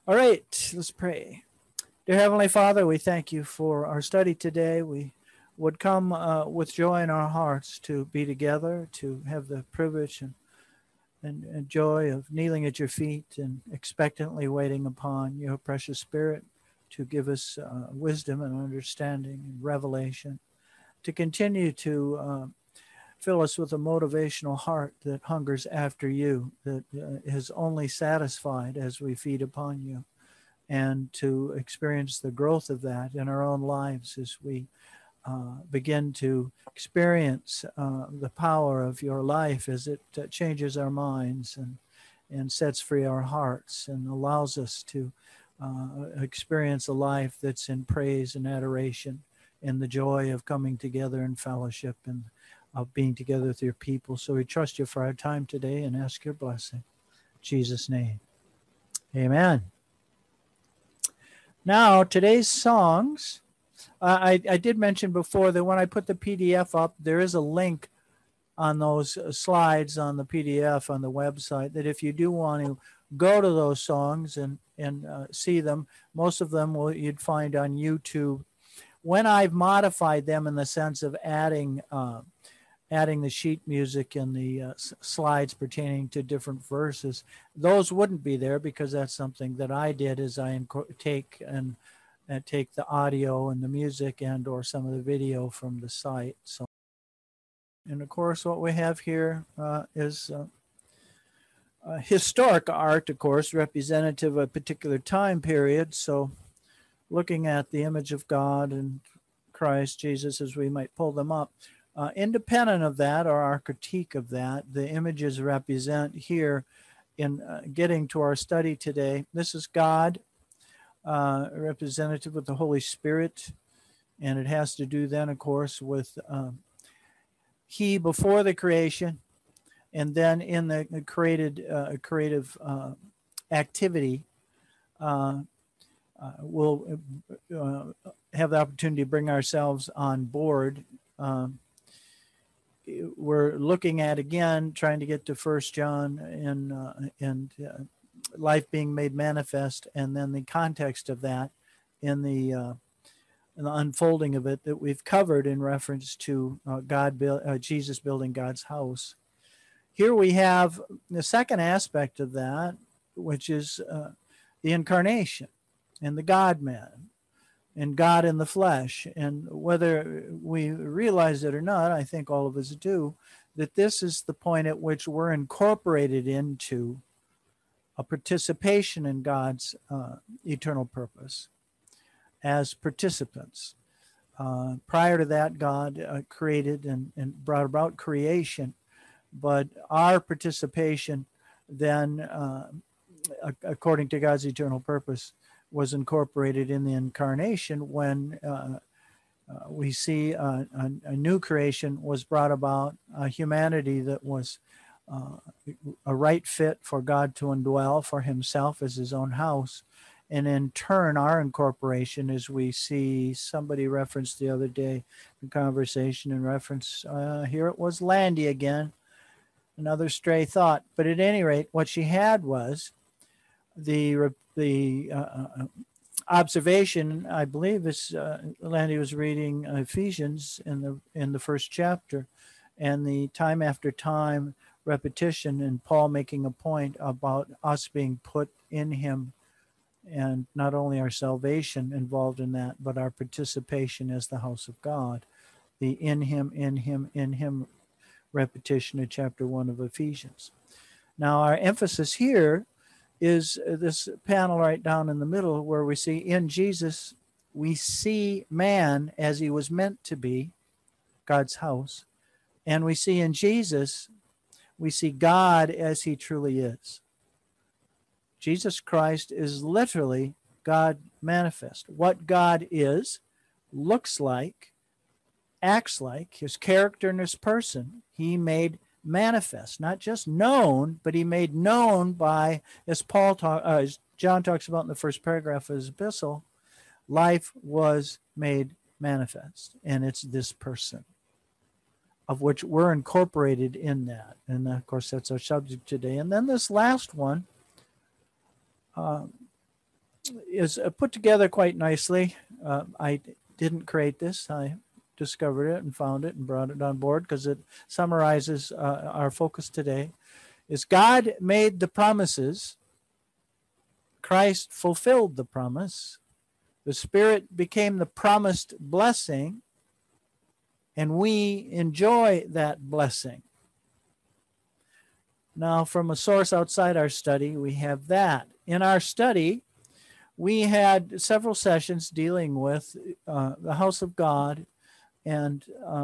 All right, let's pray. Dear Heavenly Father, we thank you for our study today. We would come with joy in our hearts to be together, to have the privilege and joy of kneeling at your feet and expectantly waiting upon your precious Spirit to give us wisdom and understanding and revelation, to continue to fill us with a motivational heart that hungers after you, that is only satisfied as we feed upon you, and to experience the growth of that in our own lives as we begin to experience the power of your life as it changes our minds and sets free our hearts and allows us to experience a life that's in praise and adoration and the joy of coming together in fellowship and of being together with your people. So we trust you for our time today and ask your blessing. In Jesus' name, amen. Now, today's songs, I did mention before that when I put the PDF up, there is a link on those slides on the PDF on the website that if you do want to go to those songs and see them, most of them you'd find on YouTube. When I've modified them in the sense of adding the sheet music and the slides pertaining to different verses, those wouldn't be there because that's something that I did as I take the audio and the music and or some of the video from the site. So, and of course what we have here is historic art, of course, representative of a particular time period. So looking at the image of God and Christ Jesus as we might pull them up. Independent of that, or our critique of that, the images represent here in getting to our study today. This is God, representative of the Holy Spirit, and it has to do then, of course, with He before the creation, and then in the creative activity, we'll have the opportunity to bring ourselves on board. We're looking at, again, trying to get to 1 John and life being made manifest, and then the context of that in the unfolding of it that we've covered in reference to Jesus building God's house. Here we have the second aspect of that, which is the incarnation and the God-man and God in the flesh. And whether we realize it or not, I think all of us do, that this is the point at which we're incorporated into a participation in God's eternal purpose as participants. Prior to that, God created and brought about creation, but our participation then, according to God's eternal purpose, was incorporated in the incarnation when we see a new creation was brought about, a humanity that was a right fit for God to indwell for himself as his own house. And in turn, our incorporation, as we see somebody referenced the other day in conversation in reference, here it was Landy again, another stray thought. But at any rate, what she had was the observation, I believe, is Landy was reading Ephesians in the first chapter, and the time after time repetition, and Paul making a point about us being put in him, and not only our salvation involved in that, but our participation as the house of God, the in him repetition of chapter 1 of Ephesians. Now our emphasis here is this panel right down in the middle where we see in Jesus, we see man as he was meant to be, God's house. And we see in Jesus, we see God as he truly is. Jesus Christ is literally God manifest. What God is, looks like, acts like, his character and his person, he made manifest, not just known, but he made known by, as John talks about in the first paragraph of his epistle, life was made manifest, and it's this person of which we're incorporated in that. And of course, that's our subject today. And then this last one, is put together quite nicely. I didn't create this. I discovered it and found it and brought it on board because it summarizes our focus today. Is God made the promises, Christ fulfilled the promise, the Spirit became the promised blessing, and we enjoy that blessing. Now, from a source outside our study, we have that. In our study, we had several sessions dealing with the house of God and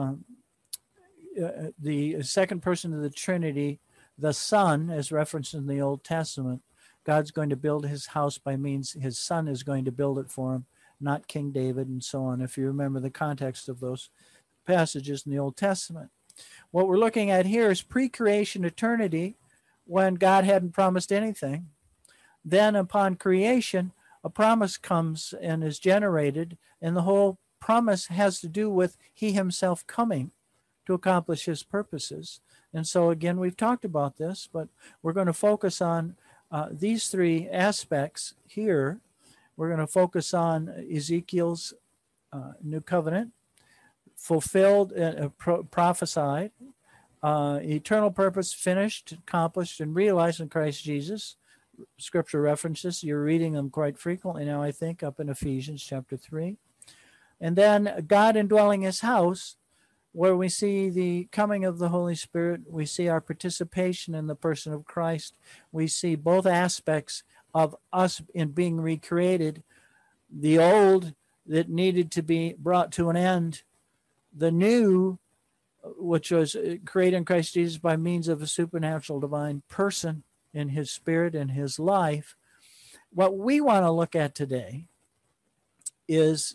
the second person of the Trinity, the Son, as referenced in the Old Testament. God's going to build his house by means his Son is going to build it for him, not King David, and so on, if you remember the context of those passages in the Old Testament. What we're looking at here is pre-creation eternity, when God hadn't promised anything. Then upon creation, a promise comes and is generated, and the whole promise has to do with he himself coming to accomplish his purposes. And so again, we've talked about this, but we're going to focus on these three aspects here. We're going to focus on Ezekiel's new covenant, fulfilled, prophesied, eternal purpose finished, accomplished, and realized in Christ Jesus. Scripture references, you're reading them quite frequently now, I think, up in Ephesians chapter 3. And then God indwelling his house, where we see the coming of the Holy Spirit, we see our participation in the person of Christ, we see both aspects of us in being recreated, the old that needed to be brought to an end, the new, which was created in Christ Jesus by means of a supernatural divine person in his spirit and his life. What we want to look at today is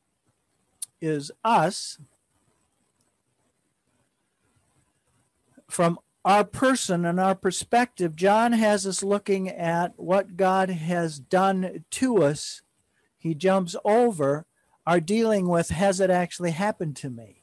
us from our person and our perspective. John has us looking at what God has done to us. He jumps over our dealing with, has it actually happened to me?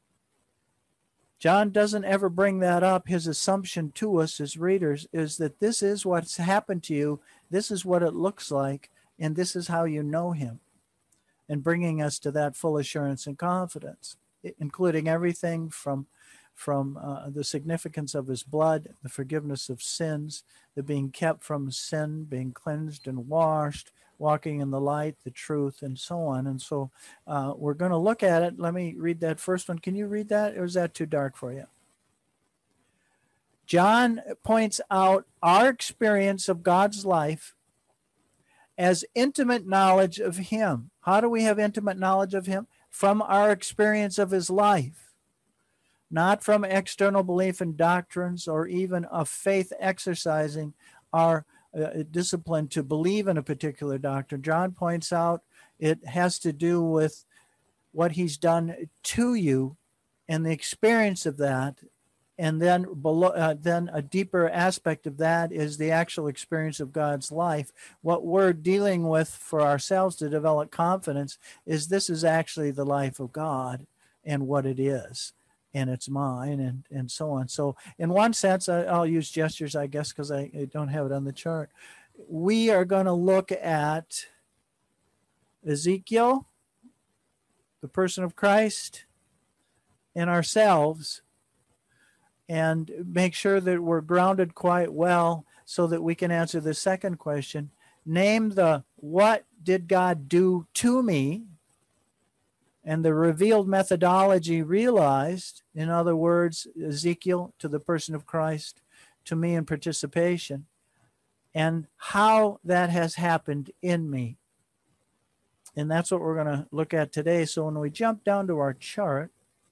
John doesn't ever bring that up. His assumption to us as readers is that this is what's happened to you, this is what it looks like, and this is how you know him, and bringing us to that full assurance and confidence, including everything from the significance of his blood, the forgiveness of sins, the being kept from sin, being cleansed and washed, walking in the light, the truth, and so on. And so we're going to look at it. Let me read that first one. Can you read that, or is that too dark for you? John points out our experience of God's life as intimate knowledge of him. How do we have intimate knowledge of him? From our experience of his life, not from external belief in doctrines or even of faith exercising our discipline to believe in a particular doctrine. John points out it has to do with what he's done to you and the experience of that. And then then a deeper aspect of that is the actual experience of God's life. What we're dealing with for ourselves to develop confidence is this is actually the life of God and what it is. And it's mine, and so on. So in one sense, I'll use gestures, I guess, because I don't have it on the chart. We are going to look at Ezekiel, the person of Christ, and ourselves, and make sure that we're grounded quite well so that we can answer the second question. Name the what did God do to me, and the revealed methodology realized, in other words, Ezekiel to the person of Christ, to me in participation, and how that has happened in me. And that's what we're going to look at today. So when we jump down to our chart,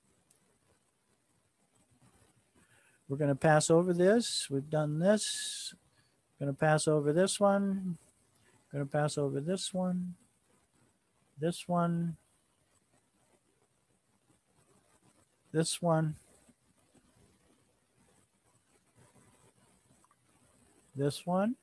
we're going to pass over this. We've done this. Going to pass over this one. Going to pass over this one. This one. This one, this one,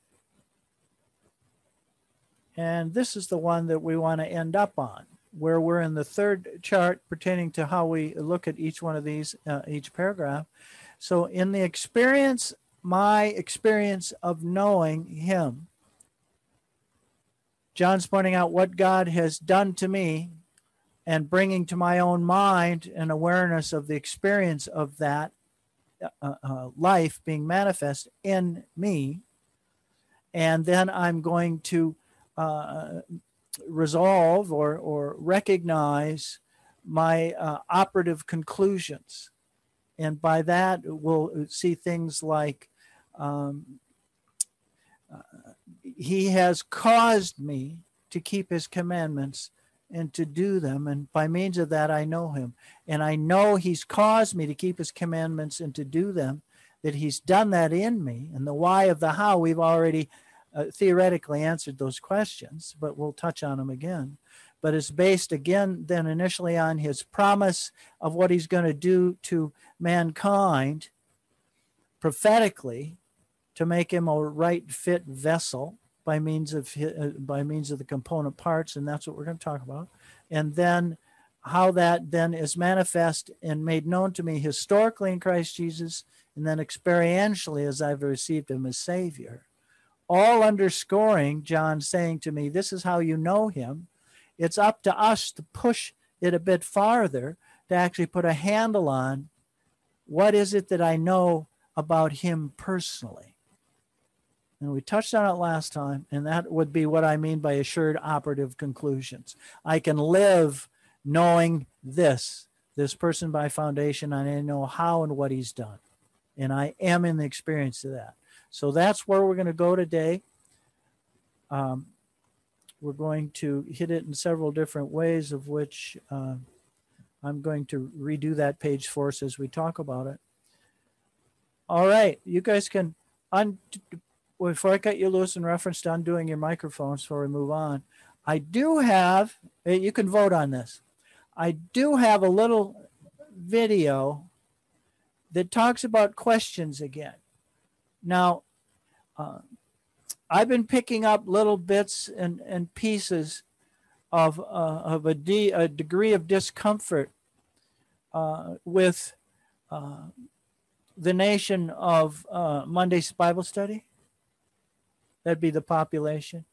and this is the one that we want to end up on, where we're in the third chart pertaining to how we look at each one of these, each paragraph. So in the experience, my experience of knowing him, John's pointing out what God has done to me and bringing to my own mind an awareness of the experience of that life being manifest in me. And then I'm going to resolve or recognize my operative conclusions. And by that, we'll see things like he has caused me to keep his commandments and to do them. And by means of that, I know him. And I know he's caused me to keep his commandments and to do them, that he's done that in me. And the why of the how, we've already theoretically answered those questions, but we'll touch on them again. But it's based again then initially on his promise of what he's going to do to mankind prophetically to make him a right fit vessel by means of the component parts, and that's what we're going to talk about. And then how that then is manifest and made known to me historically in Christ Jesus, and then experientially as I've received him as Savior. All underscoring John saying to me, this is how you know him. It's up to us to push it a bit farther to actually put a handle on what is it that I know about him personally. And we touched on it last time, and that would be what I mean by assured operative conclusions. I can live knowing this person by foundation, and I know how and what he's done. And I am in the experience of that. So that's where we're going to go today. We're going to hit it in several different ways, of which I'm going to redo that page for us as we talk about it. All right, you guys can, before I cut you loose in reference to undoing your microphones before we move on, I do have, you can vote on this. I do have a little video that talks about questions again. Now, I've been picking up little bits and pieces of a degree of discomfort with the nation of Monday's Bible study. That'd be the population.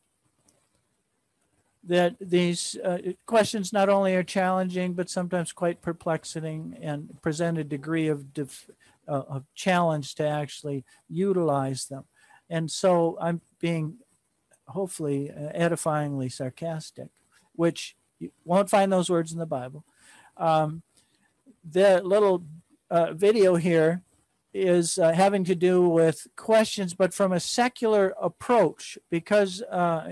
That these questions not only are challenging, but sometimes quite perplexing and present a degree of challenge to actually utilize them. And so I'm being hopefully edifyingly sarcastic, which you won't find those words in the Bible. The little video here is having to do with questions, but from a secular approach, because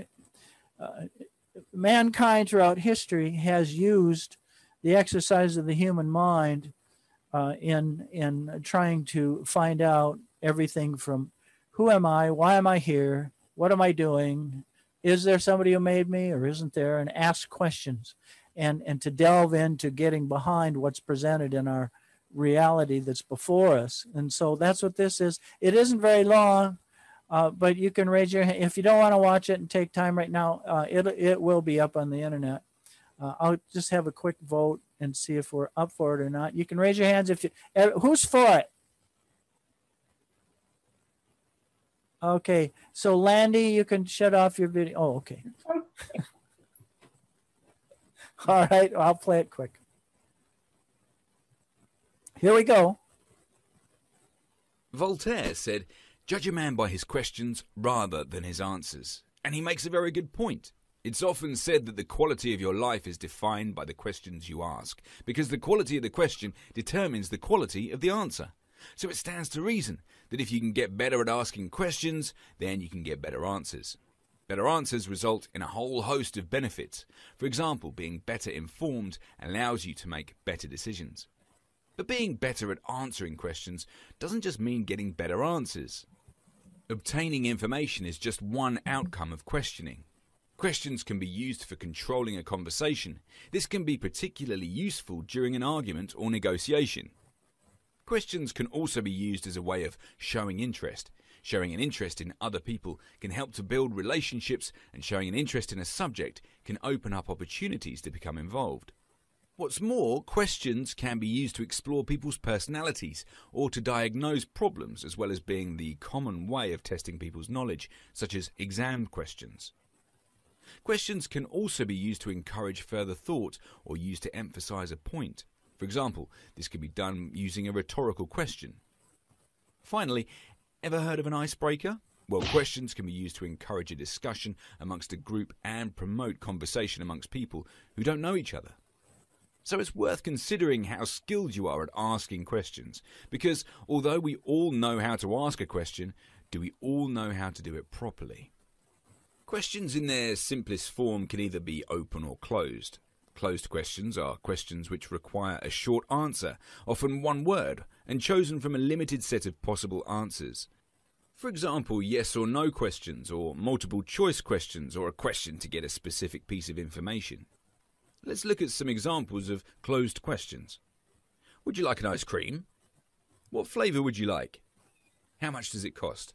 mankind throughout history has used the exercise of the human mind in trying to find out everything from who am I, why am I here, what am I doing, is there somebody who made me or isn't there, and ask questions and to delve into getting behind what's presented in our reality that's before us. And so that's what this is. It isn't very long, but you can raise your hand if you don't want to watch it and take time right now. It will be up on the internet. I'll just have a quick vote and see if we're up for it or not. You can raise your hands if you. Who's for it? Okay, so Landy, you can shut off your video. Oh, okay. All right, I'll play it quick. Here we go. Voltaire said, "Judge a man by his questions rather than his answers." And he makes a very good point. It's often said that the quality of your life is defined by the questions you ask, because the quality of the question determines the quality of the answer. So it stands to reason that if you can get better at asking questions, then you can get better answers. Better answers result in a whole host of benefits. For example, being better informed allows you to make better decisions. But being better at answering questions doesn't just mean getting better answers. Obtaining information is just one outcome of questioning. Questions can be used for controlling a conversation. This can be particularly useful during an argument or negotiation. Questions can also be used as a way of showing interest. Showing an interest in other people can help to build relationships, and showing an interest in a subject can open up opportunities to become involved. What's more, questions can be used to explore people's personalities or to diagnose problems, as well as being the common way of testing people's knowledge, such as exam questions. Questions can also be used to encourage further thought or used to emphasize a point. For example, this can be done using a rhetorical question. Finally, ever heard of an icebreaker? Well, questions can be used to encourage a discussion amongst a group and promote conversation amongst people who don't know each other. So it's worth considering how skilled you are at asking questions, because although we all know how to ask a question, do we all know how to do it properly? Questions in their simplest form can either be open or closed. Closed questions are questions which require a short answer, often one word, and chosen from a limited set of possible answers. For example, yes or no questions, or multiple choice questions, or a question to get a specific piece of information. Let's look at some examples of closed questions. Would you like an ice cream? What flavour would you like? How much does it cost?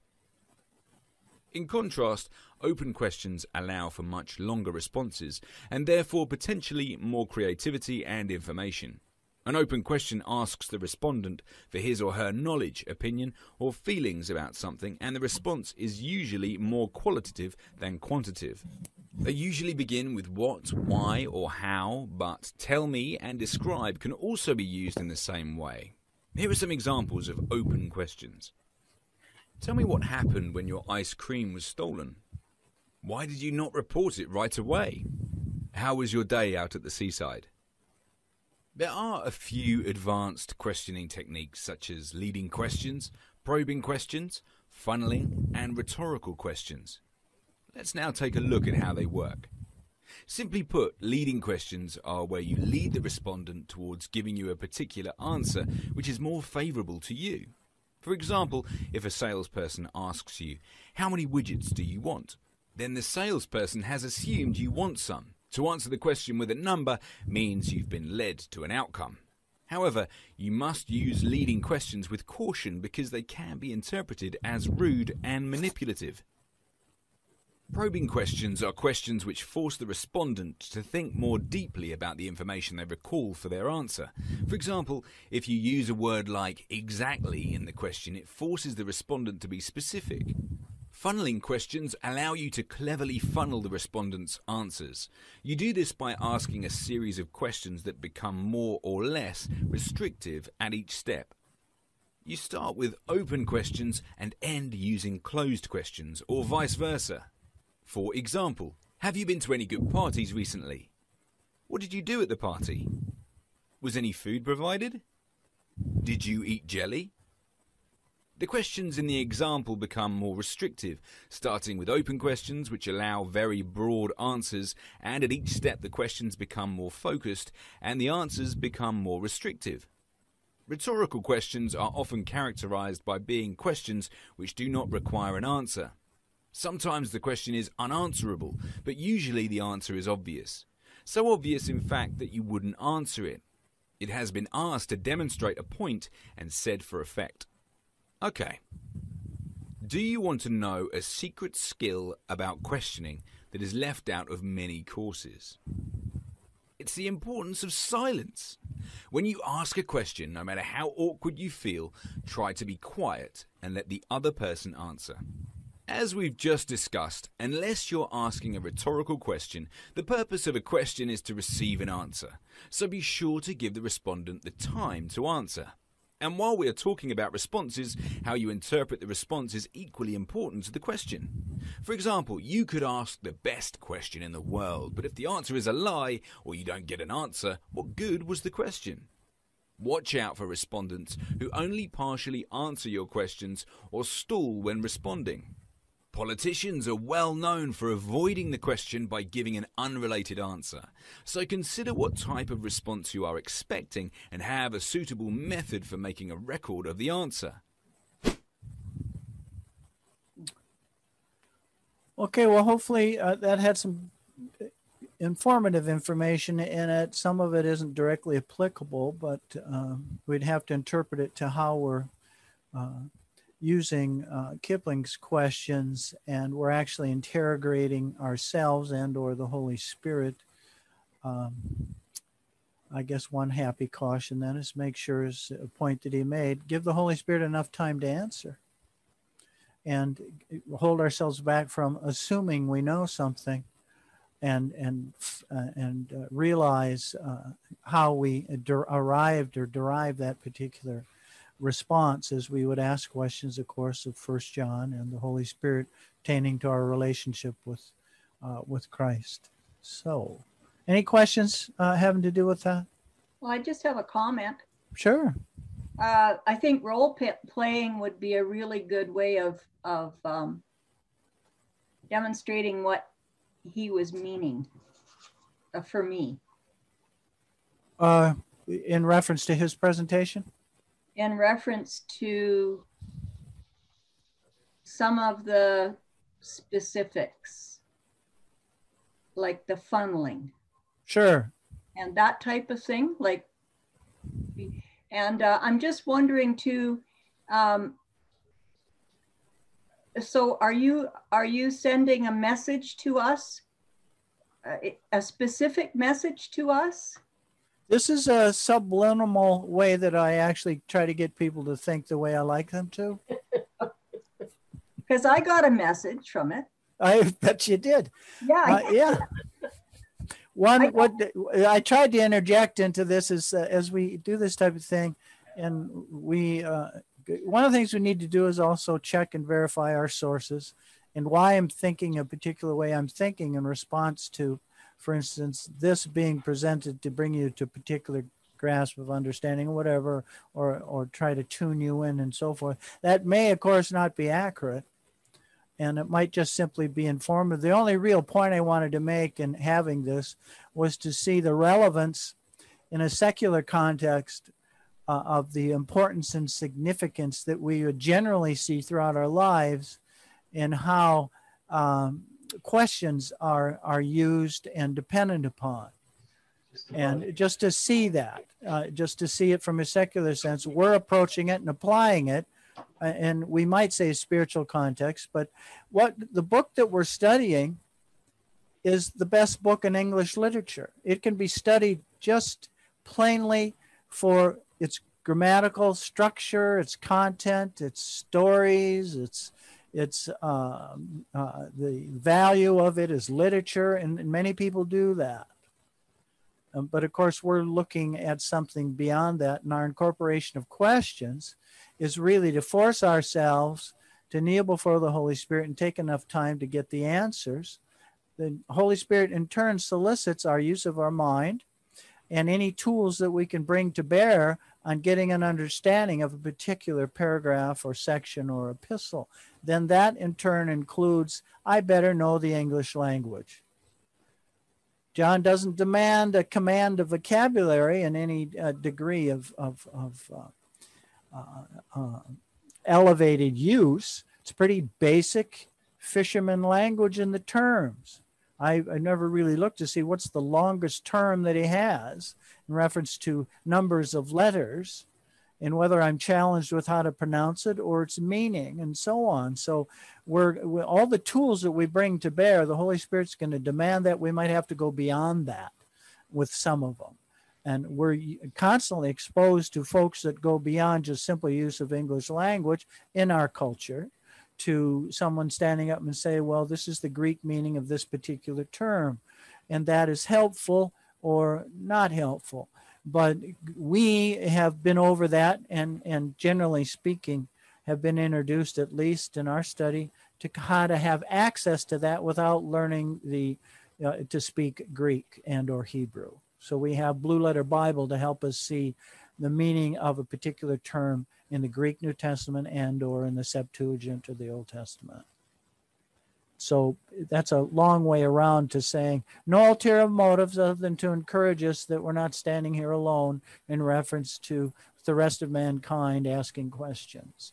In contrast, open questions allow for much longer responses and therefore potentially more creativity and information. An open question asks the respondent for his or her knowledge, opinion, or feelings about something, and the response is usually more qualitative than quantitative. They usually begin with what, why, or how, but tell me and describe can also be used in the same way. Here are some examples of open questions. Tell me what happened when your ice cream was stolen. Why did you not report it right away? How was your day out at the seaside? There are a few advanced questioning techniques such as leading questions, probing questions, funneling, and rhetorical questions. Let's now take a look at how they work. Simply put, leading questions are where you lead the respondent towards giving you a particular answer which is more favourable to you. For example, if a salesperson asks you, "How many widgets do you want?" then the salesperson has assumed you want some. To answer the question with a number means you've been led to an outcome. However, you must use leading questions with caution because they can be interpreted as rude and manipulative. Probing questions are questions which force the respondent to think more deeply about the information they recall for their answer. For example, if you use a word like exactly in the question, it forces the respondent to be specific. Funneling questions allow you to cleverly funnel the respondent's answers. You do this by asking a series of questions that become more or less restrictive at each step. You start with open questions and end using closed questions, or vice versa. For example, have you been to any good parties recently? What did you do at the party? Was any food provided? Did you eat jelly? The questions in the example become more restrictive, starting with open questions which allow very broad answers, and at each step the questions become more focused and the answers become more restrictive. Rhetorical questions are often characterized by being questions which do not require an answer. Sometimes the question is unanswerable, but usually the answer is obvious. So obvious, in fact, that you wouldn't answer it. It has been asked to demonstrate a point and said for effect. Okay. Do you want to know a secret skill about questioning that is left out of many courses? It's the importance of silence. When you ask a question, no matter how awkward you feel, try to be quiet and let the other person answer. As we've just discussed, unless you're asking a rhetorical question, the purpose of a question is to receive an answer. So be sure to give the respondent the time to answer. And while we are talking about responses, how you interpret the response is equally important to the question. For example, you could ask the best question in the world, but if the answer is a lie or you don't get an answer, what good was the question? Watch out for respondents who only partially answer your questions or stall when responding. Politicians are well known for avoiding the question by giving an unrelated answer. So consider what type of response you are expecting and have a suitable method for making a record of the answer. Okay, well, hopefully that had some informative information in it. Some of it isn't directly applicable, but we'd have to interpret it to how we're using Kipling's questions, and we're actually interrogating ourselves and or the Holy Spirit. I guess one happy caution then is make sure, is a point that he made, give the Holy Spirit enough time to answer and hold ourselves back from assuming we know something and realize how we arrived or derived that particular response, as we would ask questions, of course, of First John and the Holy Spirit pertaining to our relationship with Christ. So, any questions having to do with that? Well, I just have a comment. Sure. I think role playing would be a really good way of demonstrating what he was meaning for me. In reference to his presentation? In reference to some of the specifics, like the funneling. Sure. And that type of thing, like, and I'm just wondering too, so are you sending a message to us, a specific message to us? This is a subliminal way that I actually try to get people to think the way I like them to. Because I got a message from it. I bet you did. Yeah. Yeah. I tried to interject into this is as we do this type of thing, and one of the things we need to do is also check and verify our sources and why I'm thinking a particular way I'm thinking in response to, for instance, this being presented to bring you to a particular grasp of understanding or whatever, or try to tune you in and so forth. That may, of course, not be accurate. And it might just simply be informative. The only real point I wanted to make in having this was to see the relevance in a secular context of the importance and significance that we would generally see throughout our lives, and how questions are used and dependent upon. And just to see that, just to see it from a secular sense, we're approaching it and applying it. And we might say spiritual context, but what the book that we're studying is the best book in English literature. It can be studied just plainly for its grammatical structure, its content, its stories, its the value of it as literature, and many people do that. But of course, we're looking at something beyond that, and our incorporation of questions is really to force ourselves to kneel before the Holy Spirit and take enough time to get the answers. The Holy Spirit in turn solicits our use of our mind and any tools that we can bring to bear on getting an understanding of a particular paragraph or section or epistle. Then that in turn includes, I better know the English language. John doesn't demand a command of vocabulary in any degree of elevated use. It's pretty basic fisherman language in the terms. I never really looked to see what's the longest term that he has in reference to numbers of letters, and whether I'm challenged with how to pronounce it or its meaning and so on. So we're all the tools that we bring to bear, the Holy Spirit's going to demand that we might have to go beyond that with some of them. And we're constantly exposed to folks that go beyond just simple use of English language in our culture, to someone standing up and say, well, this is the Greek meaning of this particular term, and that is helpful or not helpful. But we have been over that, and generally speaking, have been introduced, at least in our study, to how to have access to that without learning to speak Greek and or Hebrew. So we have Blue Letter Bible to help us see the meaning of a particular term in the Greek New Testament and or in the Septuagint or the Old Testament. So that's a long way around to saying no ulterior motives other than to encourage us that we're not standing here alone in reference to the rest of mankind asking questions.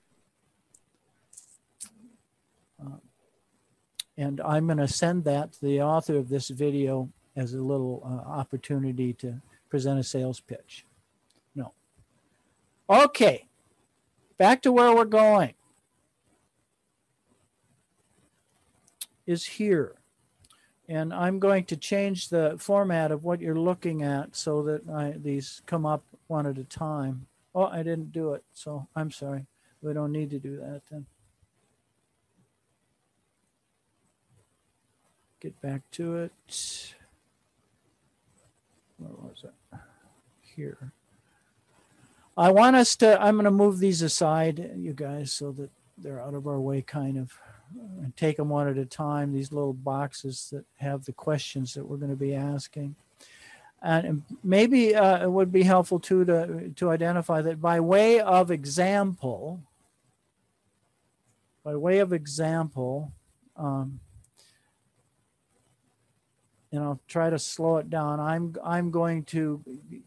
And I'm going to send that to the author of this video as a little opportunity to present a sales pitch. No. Okay. Back to where we're going. Is here. And I'm going to change the format of what you're looking at so that these come up one at a time. Oh, I didn't do it, so I'm sorry. We don't need to do that then. get back to it. Where was it? Here. I'm going to move these aside, you guys, so that they're out of our way, kind of, and take them one at a time, these little boxes that have the questions that we're going to be asking. And maybe it would be helpful too to identify that by way of example, and I'll try to slow it down. I'm going to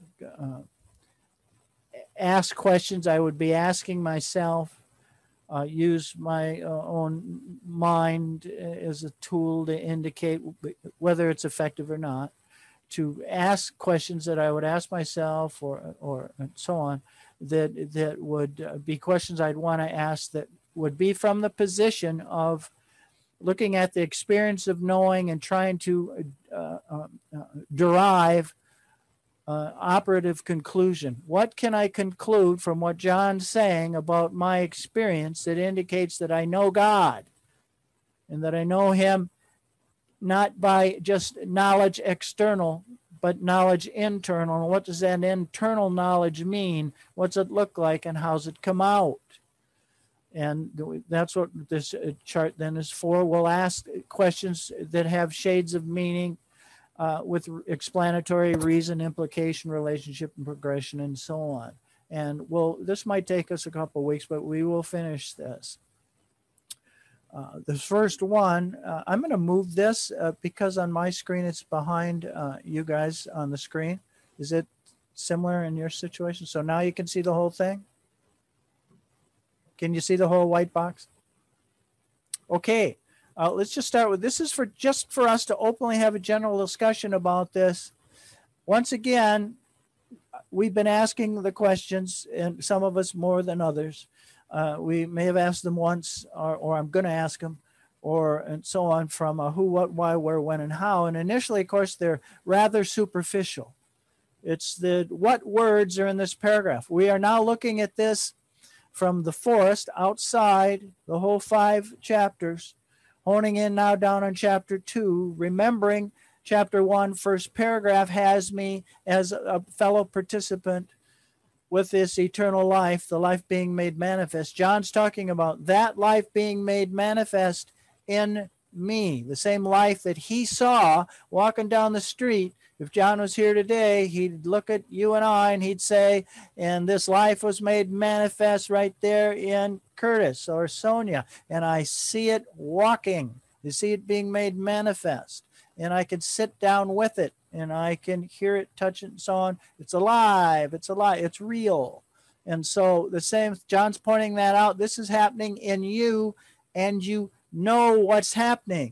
ask questions I would be asking myself, use my own mind as a tool to indicate whether it's effective or not, to ask questions that I would ask myself or so on, that would be questions I'd want to ask that would be from the position of looking at the experience of knowing and trying to derive operative conclusion. What can I conclude from what John's saying about my experience that indicates that I know God and that I know him not by just knowledge external, but knowledge internal? And what does that internal knowledge mean? What's it look like and how's it come out? And that's what this chart then is for. We'll ask questions that have shades of meaning with explanatory, reason, implication, relationship, and progression, and so on. And this might take us a couple of weeks, but we will finish this. The first one, I'm going to move this because on my screen it's behind you guys on the screen. Is it similar in your situation? So now you can see the whole thing? Can you see the whole white box? Okay, let's just start with, this is just for us to openly have a general discussion about this. Once again, we've been asking the questions, and some of us more than others. We may have asked them once, or I'm going to ask them, and so on, from who, what, why, where, when, and how. And initially, of course, they're rather superficial. It's what words are in this paragraph. We are now looking at this from the forest outside, the whole 5 chapters, honing in now down on chapter 2, remembering chapter 1, first paragraph has me as a fellow participant with this eternal life, the life being made manifest. John's talking about that life being made manifest in me, the same life that he saw walking down the street. If John was here today, he'd look at you and I and he'd say, and this life was made manifest right there in Curtis or Sonia, and I see it walking. You see it being made manifest, and I can sit down with it, and I can hear it, touch it, and so on. It's alive. It's alive. It's real. And so the same, John's pointing that out. This is happening in you, and you know what's happening.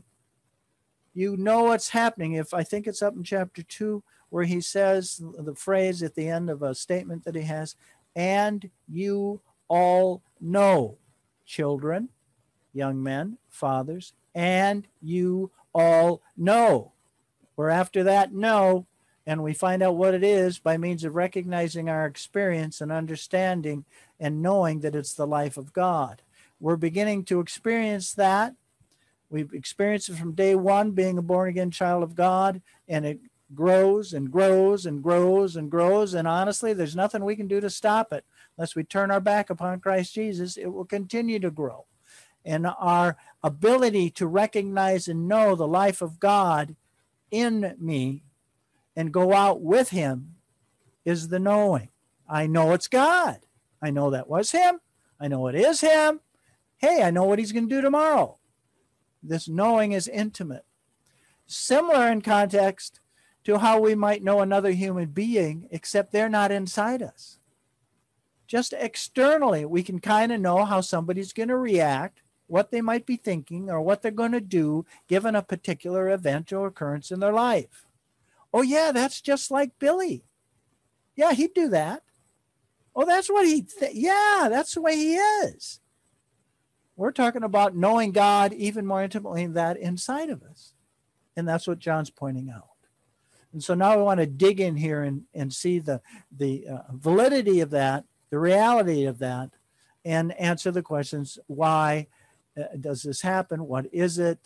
You know what's happening. I think it's up in chapter 2 where he says the phrase at the end of a statement that he has, and you all know, children, young men, fathers, and you all know. We're after that know, and we find out what it is by means of recognizing our experience and understanding and knowing that it's the life of God. We're beginning to experience that. We've experienced it from day one, being a born-again child of God, and it grows and grows and grows and grows. And honestly, there's nothing we can do to stop it. Unless we turn our back upon Christ Jesus, it will continue to grow. And our ability to recognize and know the life of God in me and go out with him is the knowing. I know it's God. I know that was him. I know it is him. Hey, I know what he's going to do tomorrow. This knowing is intimate. Similar in context to how we might know another human being, except they're not inside us. Just externally, we can kind of know how somebody's going to react, what they might be thinking, or what they're going to do given a particular event or occurrence in their life. Oh, yeah, that's just like Billy. Yeah, he'd do that. Oh, that's what yeah, that's the way he is. We're talking about knowing God even more intimately than that inside of us. And that's what John's pointing out. And so now we want to dig in here and see the validity of that, the reality of that, and answer the questions. Why does this happen? What is it?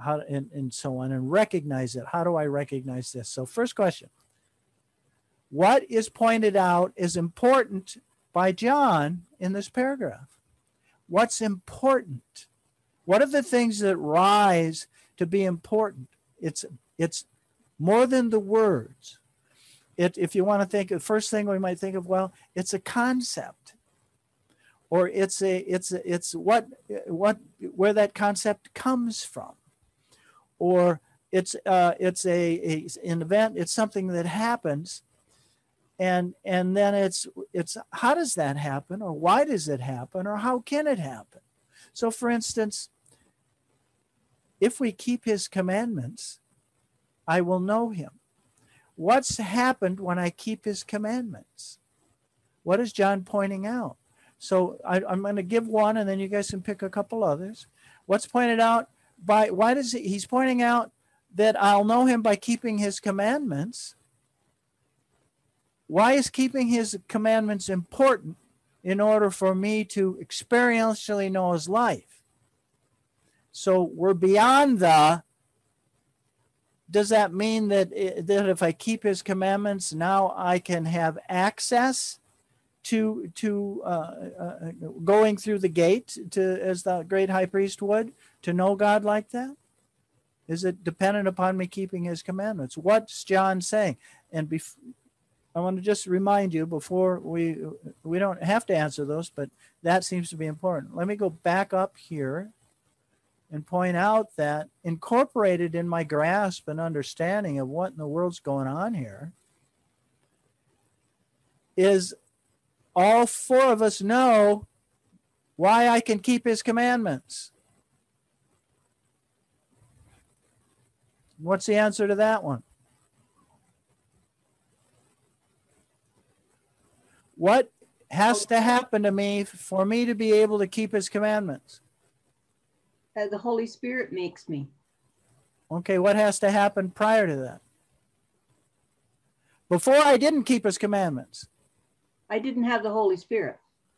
how and so on, and recognize it. How do I recognize this? So first question, what is pointed out is important by John in this paragraph? What's important? What are the things that rise to be important? It's more than the words. If you want to think, the first thing we might think of, well, it's a concept, or it's what where that concept comes from, or it's an event. It's something that happens, and then it's how does that happen, or why does it happen, or how can it happen? So, for instance, if we keep his commandments, I will know him. What's happened when I keep his commandments? What is John pointing out? So I'm going to give one, and then you guys can pick a couple others. What's pointed out by, why does he's pointing out that I'll know him by keeping his commandments? Why is keeping his commandments important in order for me to experientially know his life? So we're beyond the, does that mean that if I keep his commandments, now I can have access to going through the gate to, as the great high priest would, to know God like that? Is it dependent upon me keeping his commandments? What's John saying? And I want to just remind you before we don't have to answer those, but that seems to be important. Let me go back up here and point out that incorporated in my grasp and understanding of what in the world's going on here is all four of us know why I can keep his commandments. What's the answer to that one? What has to happen to me for me to be able to keep his commandments? The Holy Spirit makes me. Okay, what has to happen prior to that? Before I didn't keep his commandments. I didn't have the Holy Spirit.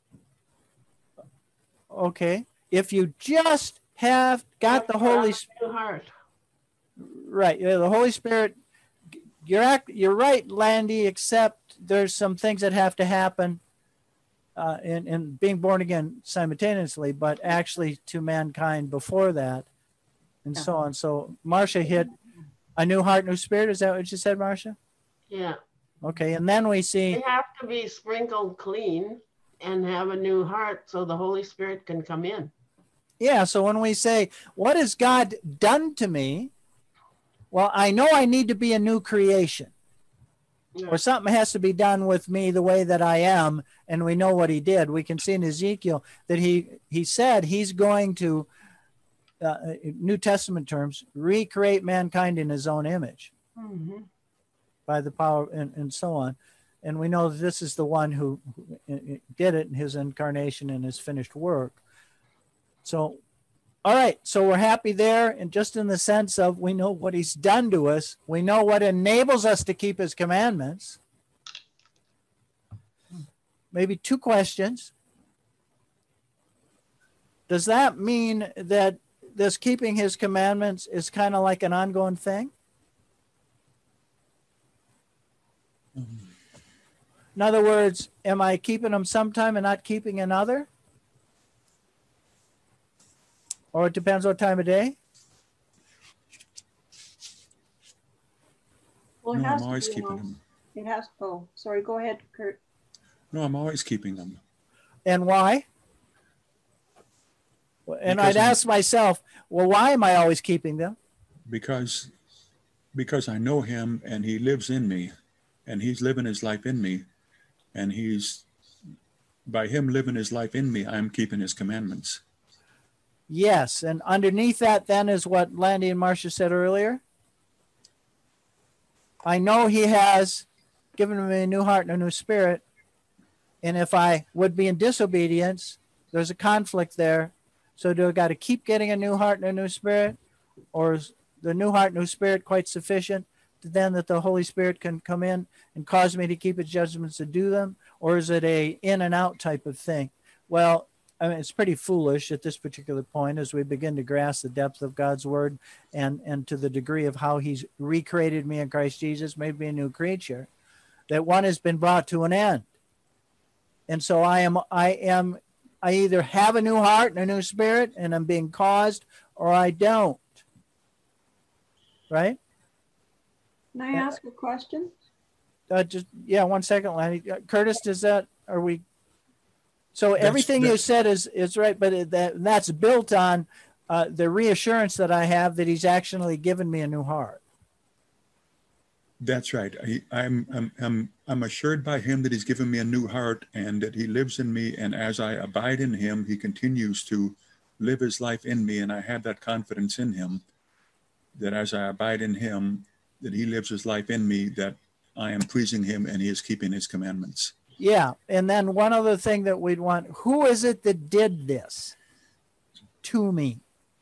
Okay, if you just have got the Holy Spirit, right? The Holy Spirit. You're right, Landy. Except there's some things that have to happen in being born again simultaneously, but actually to mankind before that, and so on. So Marcia hit a new heart, new spirit. Is that what you said, Marcia? Yeah. Okay, and then we see they have to be sprinkled clean and have a new heart so the Holy Spirit can come in. Yeah, so when we say, what has God done to me? Well, I know I need to be a new creation. Yeah. Or something has to be done with me the way that I am, and we know what he did. We can see in Ezekiel that he said he's going to, New Testament terms, recreate mankind in his own image. Mm-hmm. By the power and so on. And we know that this is the one who did it in his incarnation and his finished work. So, all right, so we're happy there, and just in the sense of we know what he's done to us. We know what enables us to keep his commandments. Maybe two questions. Does that mean that this keeping his commandments is kind of like an ongoing thing? In other words, am I keeping them sometime and not keeping another? Or it depends what time of day? Well, no, I'm always keeping them. It has. Oh, sorry. Go ahead, Kurt. No, I'm always keeping them. And why? And I'd ask myself, well, why am I always keeping them? Because I know him and he lives in me, and he's living his life in me, and by him living his life in me, I'm keeping his commandments. Yes, and underneath that then is what Landy and Marcia said earlier. I know he has given me a new heart and a new spirit, and if I would be in disobedience, there's a conflict there. So do I got to keep getting a new heart and a new spirit, or is the new heart and new spirit quite sufficient then that the Holy Spirit can come in and cause me to keep his judgments to do them? Or is it a in and out type of thing? Well, I mean, it's pretty foolish at this particular point as we begin to grasp the depth of God's word and to the degree of how he's recreated me in Christ Jesus, made me a new creature, that one has been brought to an end. And so I either have a new heart and a new spirit and I'm being caused, or I don't. Right? Can I ask a question? Just, yeah, 1 second, Lanny. Curtis, are we? So everything you said is right, but that's built on the reassurance that I have that he's actually given me a new heart. That's right. I'm assured by him that he's given me a new heart and that he lives in me. And as I abide in him, he continues to live his life in me. And I have that confidence in him that as I abide in him, that he lives his life in me, that I am pleasing him and he is keeping his commandments. Yeah. And then one other thing that we'd want, who is it that did this to me?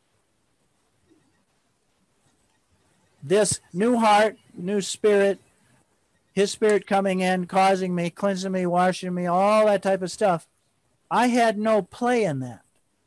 This new heart, new spirit, his spirit coming in, causing me, cleansing me, washing me, all that type of stuff. I had no play in that.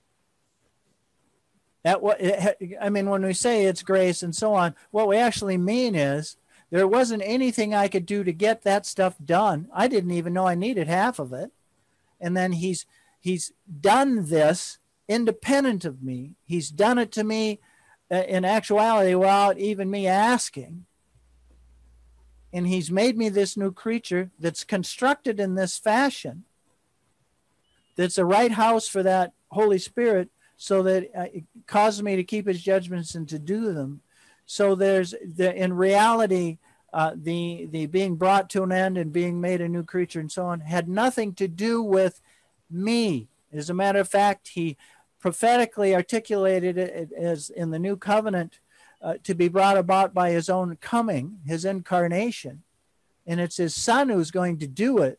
I mean, when we say it's grace and so on, what we actually mean is there wasn't anything I could do to get that stuff done. I didn't even know I needed half of it. And then he's done this independent of me. He's done it to me in actuality without even me asking. And he's made me this new creature that's constructed in this fashion. That's a right house for that Holy Spirit, so that it causes me to keep his judgments and to do them. So in reality, the being brought to an end and being made a new creature and so on had nothing to do with me. As a matter of fact, he prophetically articulated it as in the new covenant to be brought about by his own coming, his incarnation. And it's his son who's going to do it.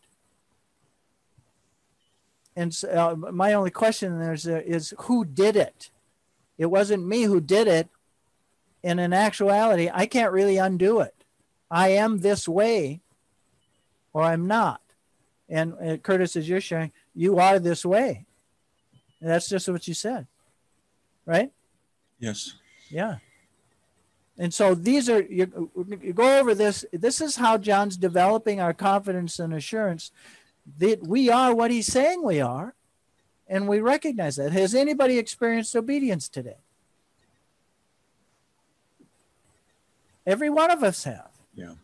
And so, my only question there is who did it? It wasn't me who did it. And in actuality, I can't really undo it. I am this way or I'm not. And Curtis, as you're sharing, you are this way. And that's just what you said. Right? Yes. Yeah. And so these are, you go over this. This is how John's developing our confidence and assurance that we are what he's saying we are, and we recognize that. Has anybody experienced obedience today? Every one of us have. Yeah.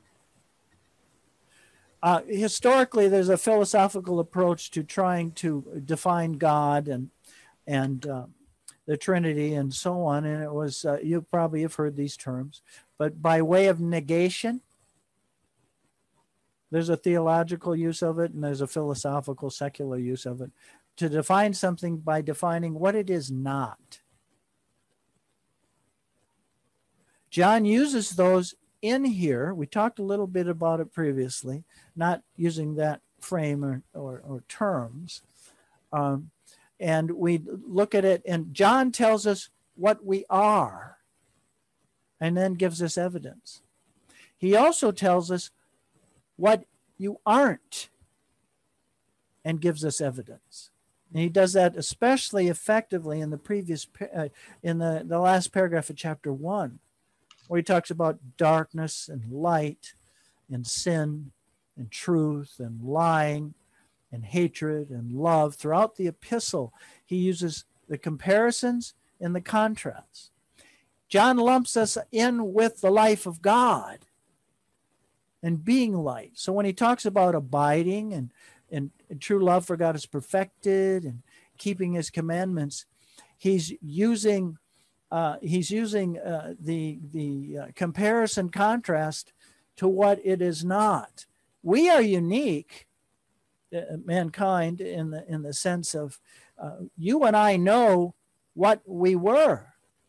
Historically, there's a philosophical approach to trying to define God and the Trinity and so on, and it was, you probably have heard these terms, but by way of negation. There's a theological use of it, and there's a philosophical, secular use of it. To define something by defining what it is not. John uses those in here. We talked a little bit about it previously, not using that frame or terms. And we look at it, and John tells us what we are, and then gives us evidence. He also tells us what you aren't, and gives us evidence. And he does that especially effectively in the previous, in the last paragraph of chapter 1, where he talks about darkness and light and sin and truth and lying and hatred and love. Throughout the epistle, he uses the comparisons and the contrasts. John lumps us in with the life of God and being light. So when he talks about abiding and true love for God is perfected and keeping his commandments, he's using the comparison contrast to what it is not. We are unique, mankind, in the sense of you and I know what we were.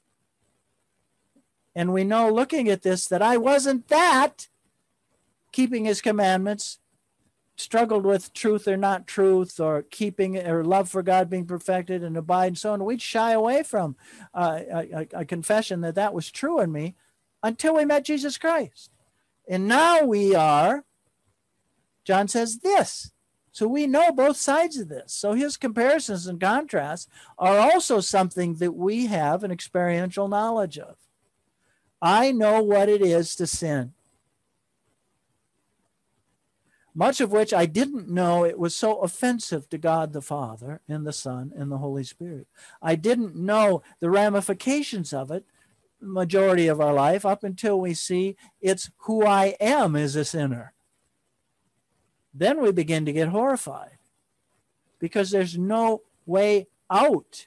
And we know, looking at this, that I wasn't that, keeping his commandments, struggled with truth or not truth, or keeping or love for God being perfected and abide and so on. We'd shy away from a confession that was true in me until we met Jesus Christ. And now we are, John says, this. So we know both sides of this. So his comparisons and contrasts are also something that we have an experiential knowledge of. I know what it is to sin, much of which I didn't know it was so offensive to God the Father and the Son and the Holy Spirit. I didn't know the ramifications of it the majority of our life up until we see it's who I am as a sinner. Then we begin to get horrified because there's no way out.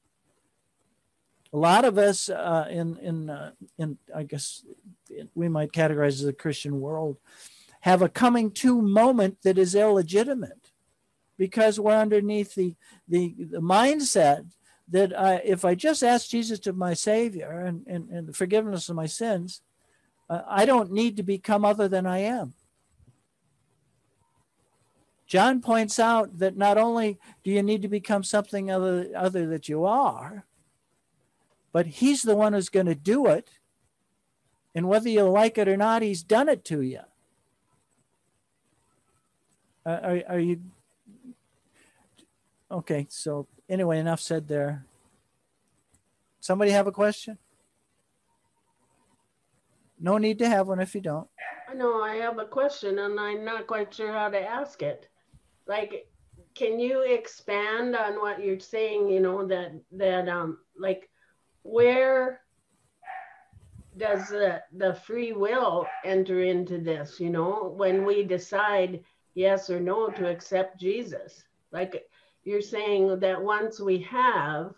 A lot of us in I guess we might categorize as a Christian world have a coming to moment that is illegitimate because we're underneath the mindset that if I just ask Jesus to be my Savior and the forgiveness of my sins, I don't need to become other than I am. John points out that not only do you need to become something other that you are, but he's the one who's going to do it. And whether you like it or not, he's done it to you. Are you okay? So anyway, enough said there. Somebody have a question? No need to have one if you don't. I know I have a question and I'm not quite sure how to ask it. Like, can you expand on what you're saying, you know, that like, where does the free will enter into this, you know, when we decide yes or no to accept Jesus? Like, you're saying that once we have,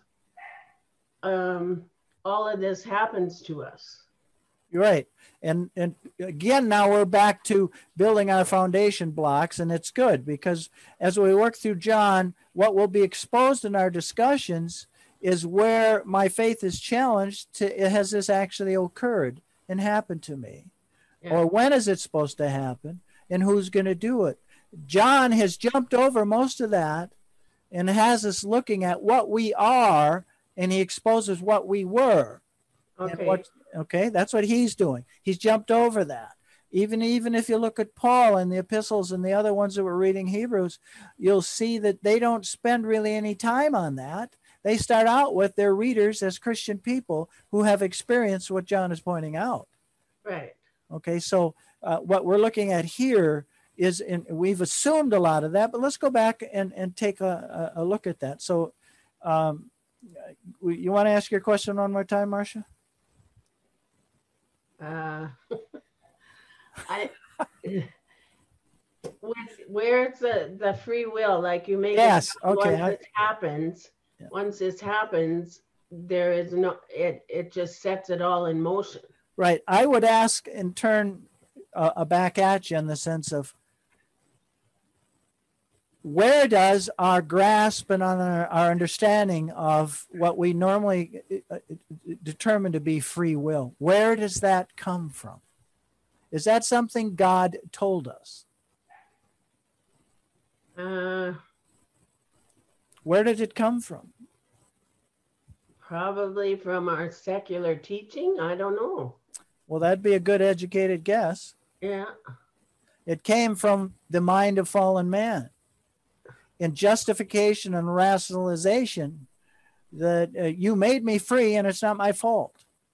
all of this happens to us. You're right. And again, now we're back to building our foundation blocks, and it's good because as we work through John, what will be exposed in our discussions is where my faith is challenged to, has this actually occurred and happened to me? Yeah. Or when is it supposed to happen? And who's going to do it? John has jumped over most of that and has us looking at what we are, and he exposes what we were. Okay. Okay, that's what he's doing. He's jumped over that. Even if you look at Paul and the epistles and the other ones that we're reading, Hebrews, you'll see that they don't spend really any time on that. They start out with their readers as Christian people who have experienced what John is pointing out. Right. Okay, so what we're looking at here is, we've assumed a lot of that, but let's go back and take a look at that. So you want to ask your question one more time, Marcia? Where's the free will? Like you make yes, it, okay. Once this happens, there is no, it just sets it all in motion. Right. I would ask and turn back at you in the sense of, where does our grasp and on our understanding of what we normally determine to be free will, where does that come from? Is that something God told us? Where did it come from? Probably from our secular teaching. I don't know. Well, that'd be a good educated guess. Yeah. It came from the mind of fallen man. In justification and rationalization, that you made me free and it's not my fault.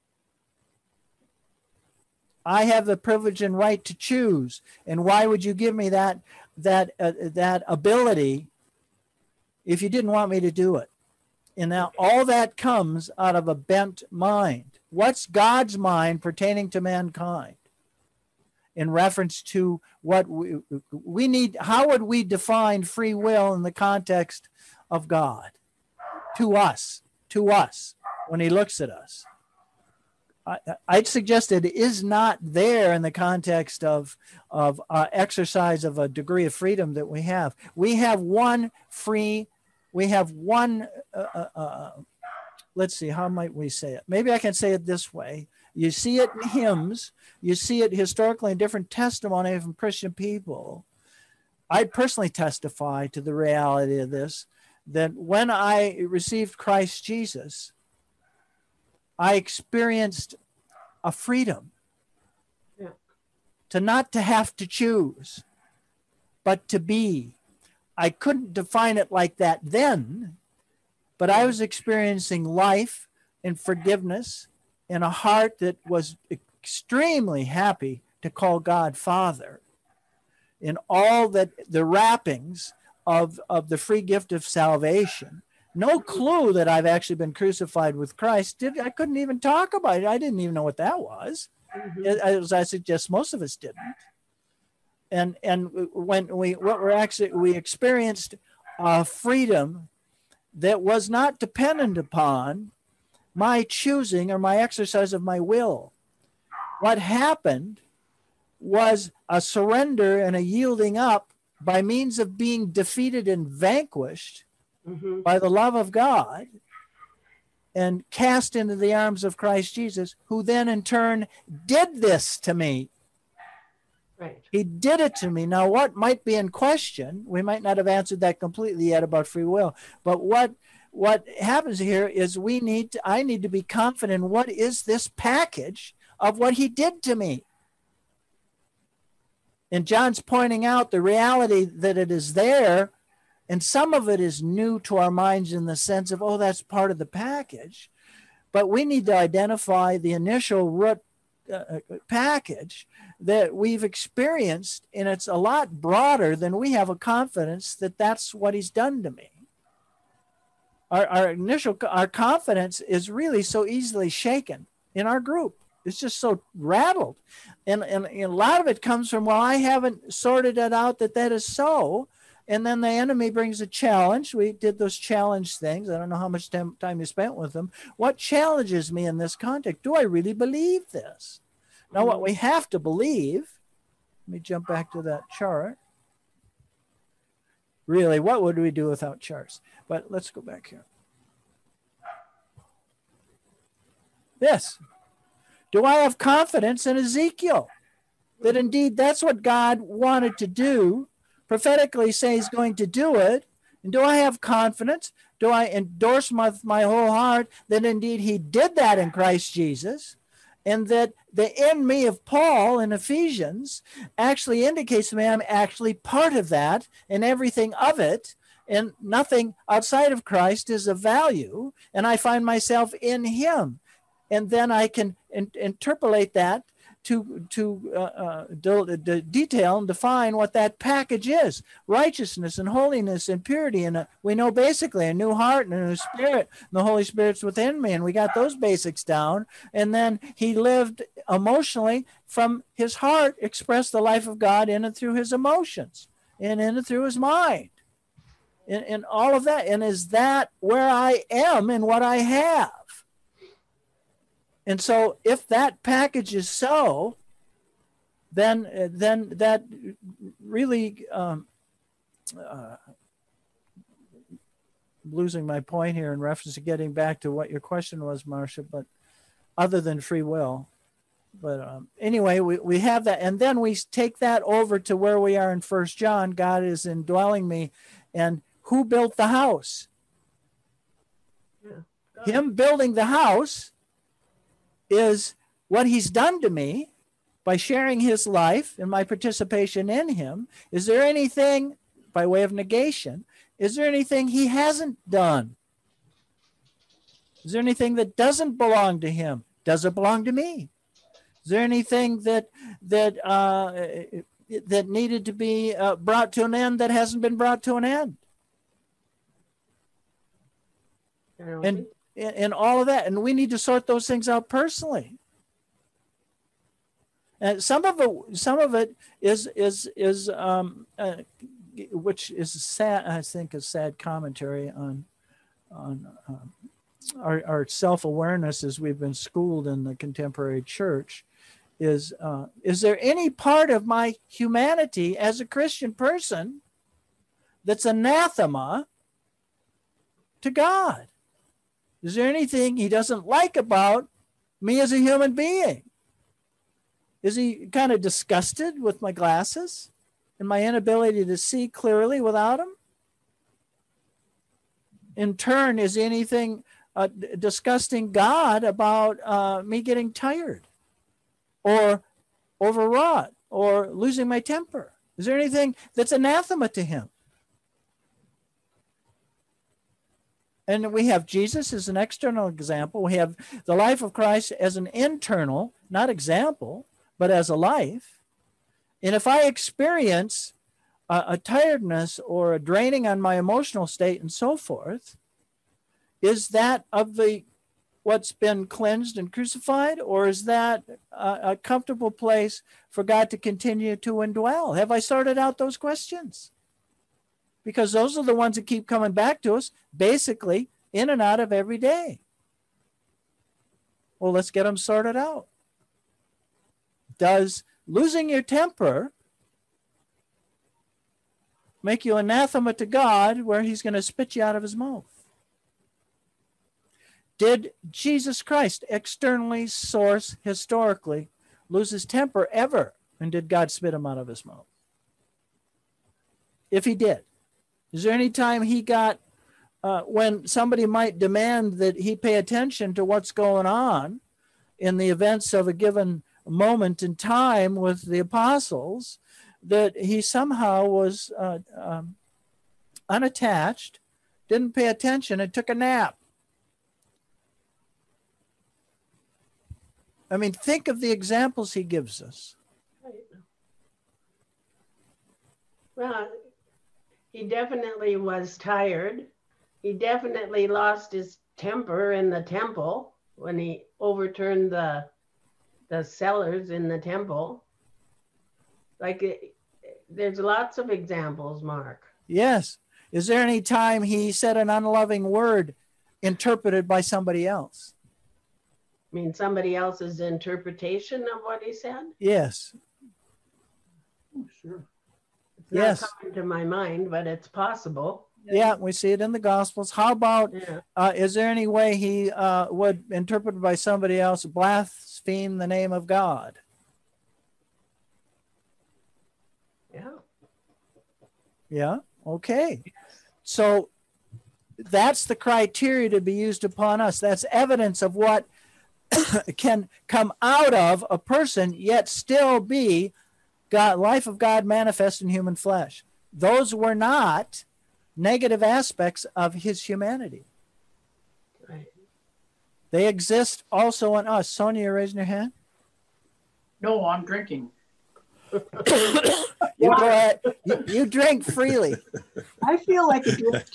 I have the privilege and right to choose. And why would you give me that ability if you didn't want me to do it? And now all that comes out of a bent mind. What's God's mind pertaining to mankind? In reference to what we need, how would we define free will in the context of God? To us, when he looks at us. I'd suggest it is not there in the context of exercise of a degree of freedom that we have. We have one, let's see, how might we say it? Maybe I can say it this way. You see it in hymns. You see it historically in different testimony from Christian people. I personally testify to the reality of this, that when I received Christ Jesus, I experienced a freedom to not to have to choose, but to be. I couldn't define it like that then, but I was experiencing life and forgiveness in a heart that was extremely happy to call God Father, in all that the wrappings of the free gift of salvation. No clue that I've actually been crucified with Christ. I couldn't even talk about it. I didn't even know what that was. As I suggest, most of us didn't. And when we experienced freedom that was not dependent upon my choosing or my exercise of my will. What happened was a surrender and a yielding up by means of being defeated and vanquished by the love of God and cast into the arms of Christ Jesus, who then in turn did this to me. Right. He did it to me. Now, what might be in question, we might not have answered that completely yet about free will, but what happens here is I need to be confident in what is this package of what he did to me. And John's pointing out the reality that it is there, and some of it is new to our minds in the sense of, oh, that's part of the package. But we need to identify the initial root package that we've experienced, and it's a lot broader than we have a confidence that that's what he's done to me. Our confidence is really so easily shaken in our group. It's just so rattled. And a lot of it comes from, well, I haven't sorted it out that is so. And then the enemy brings a challenge. We did those challenge things. I don't know how much time you spent with them. What challenges me in this context? Do I really believe this? Now, what we have to believe, let me jump back to that chart. Really, what would we do without charts? But let's go back here. This. Do I have confidence in Ezekiel that indeed that's what God wanted to do, prophetically say he's going to do it? And do I have confidence? Do I endorse my whole heart that indeed he did that in Christ Jesus? And that the in me of Paul in Ephesians actually indicates to me I'm actually part of that and everything of it, and nothing outside of Christ is of value, and I find myself in him. And then I can interpolate that to detail and define what that package is: righteousness and holiness and purity. And we know basically a new heart and a new spirit, and the Holy Spirit's within me. And we got those basics down. And then he lived emotionally from his heart, expressed the life of God in and through his emotions and in and through his mind and all of that. And is that where I am and what I have? And so if that package is so, then that really, losing my point here in reference to getting back to what your question was, Marcia, but other than free will. But anyway, we have that. And then we take that over to where we are in 1 John. God is indwelling me. And who built the house? Yeah. Him building the house is what he's done to me by sharing his life and my participation in him. Is there anything, by way of negation, is there anything he hasn't done? Is there anything that doesn't belong to him? Does it belong to me? Is there anything that needed to be brought to an end that hasn't been brought to an end? And all of that, and we need to sort those things out personally. And some of it is which is sad. I think a sad commentary on our self-awareness as we've been schooled in the contemporary church. Is there any part of my humanity as a Christian person that's anathema to God? Is there anything he doesn't like about me as a human being? Is he kind of disgusted with my glasses and my inability to see clearly without them? In turn, is anything disgusting God about me getting tired or overwrought or losing my temper? Is there anything that's anathema to him? And we have Jesus as an external example. We have the life of Christ as an internal, not example, but as a life. And if I experience a tiredness or a draining on my emotional state and so forth, is that of the what's been cleansed and crucified, or is that a comfortable place for God to continue to indwell? Have I sorted out those questions? Because those are the ones that keep coming back to us, basically in and out of every day. Well, let's get them sorted out. Does losing your temper make you anathema to God, where he's going to spit you out of his mouth? Did Jesus Christ externally, source, historically, lose his temper ever? And did God spit him out of his mouth? If he did, is there any time he got, when somebody might demand that he pay attention to what's going on in the events of a given moment in time with the apostles, that he somehow was unattached, didn't pay attention, and took a nap? I mean, think of the examples he gives us. Well, he definitely was tired. He definitely lost his temper in the temple when he overturned the sellers in the temple. Like, there's lots of examples, Mark. Yes. Is there any time he said an unloving word interpreted by somebody else? I mean, somebody else's interpretation of what he said? Yes. Oh, sure. It's not Yes. coming to my mind, but it's possible. Yeah, we see it in the Gospels. How about, Yeah. is there any way he would, interpreted by somebody else, blaspheme the name of God? Yeah. Yeah, okay. So that's the criteria to be used upon us. That's evidence of what can come out of a person, yet still be God, life of God manifest in human flesh. Those were not negative aspects of his humanity. Right. They exist also in us. Sonia, you're raising your hand? No, I'm drinking. You go ahead. You drink freely. I feel like a drink.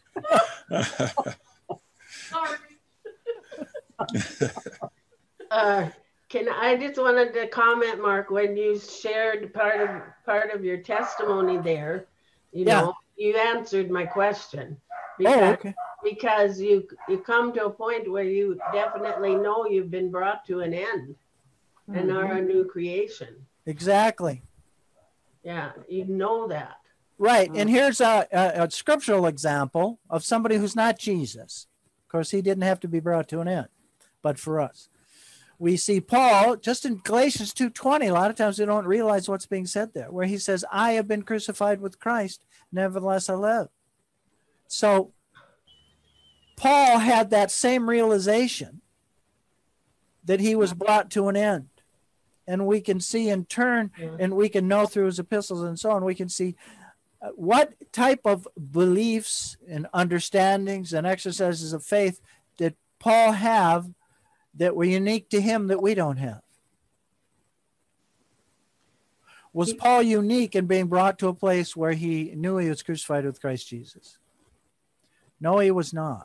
Sorry. I just wanted to comment, Mark, when you shared part of your testimony there, you know, you answered my question. Because, okay. Because you come to a point where you definitely know you've been brought to an end and are a new creation. Exactly. Yeah, you know that. Right. And here's a scriptural example of somebody who's not Jesus. Of course, he didn't have to be brought to an end, but for us. We see Paul, just in Galatians 2:20, a lot of times we don't realize what's being said there, where he says, I have been crucified with Christ, nevertheless I live. So Paul had that same realization that he was brought to an end. And we can see in turn, and we can know through his epistles and so on, we can see what type of beliefs and understandings and exercises of faith did Paul have that were unique to him that we don't have? Was Paul unique in being brought to a place where he knew he was crucified with Christ Jesus? No, he was not.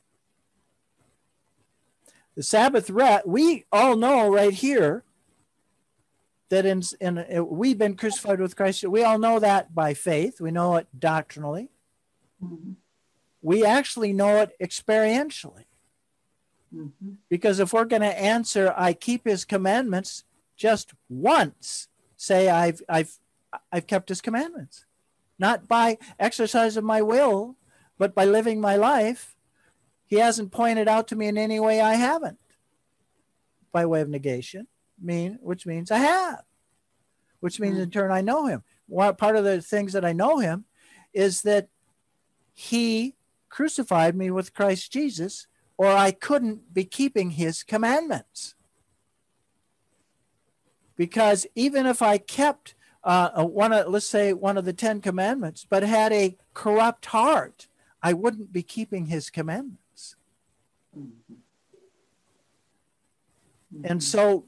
The Sabbath rest, we all know right here that we've been crucified with Christ. We all know that by faith. We know it doctrinally. Mm-hmm. We actually know it experientially. Mm-hmm. Because if we're going to answer, I keep his commandments, just once say I've kept his commandments, not by exercise of my will, but by living my life. He hasn't pointed out to me in any way I haven't, by way of negation, which means I have, which means in turn I know him. One part of the things that I know him is that he crucified me with Christ Jesus, or I couldn't be keeping his commandments. Because even if I kept let's say one of the 10 commandments, but had a corrupt heart, I wouldn't be keeping his commandments. And so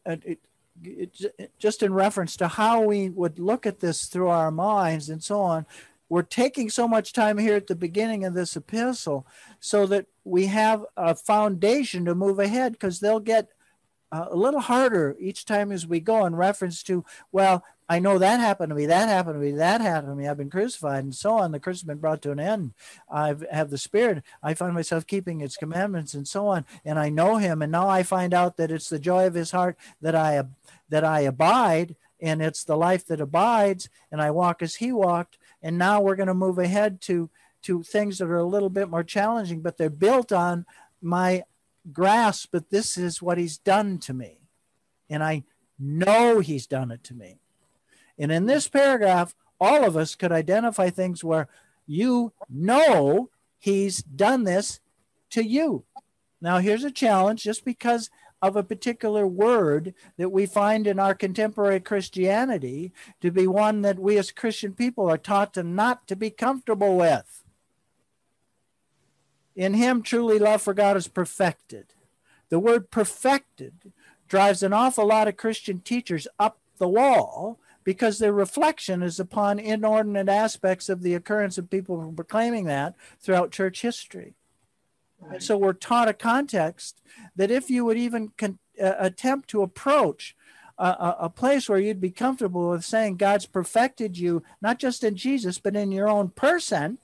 just in reference to how we would look at this through our minds and so on, we're taking so much time here at the beginning of this epistle so that we have a foundation to move ahead, because they'll get a little harder each time as we go in reference to, well, I know that happened to me, that happened to me, that happened to me, I've been crucified and so on. The curse has been brought to an end. I have the Spirit. I find myself keeping its commandments and so on. And I know him. And now I find out that it's the joy of his heart that I abide, and it's the life that abides, and I walk as he walked. And now we're going to move ahead to things that are a little bit more challenging, but they're built on my grasp that this is what he's done to me. And I know he's done it to me. And in this paragraph, all of us could identify things where you know he's done this to you. Now, here's a challenge. Just because of a particular word that we find in our contemporary Christianity to be one that we as Christian people are taught to not to be comfortable with. In him, truly, love for God is perfected. The word perfected drives an awful lot of Christian teachers up the wall, because their reflection is upon inordinate aspects of the occurrence of people proclaiming that throughout church history. Right. And so we're taught a context that if you would even attempt to approach a place where you'd be comfortable with saying God's perfected you, not just in Jesus, but in your own person,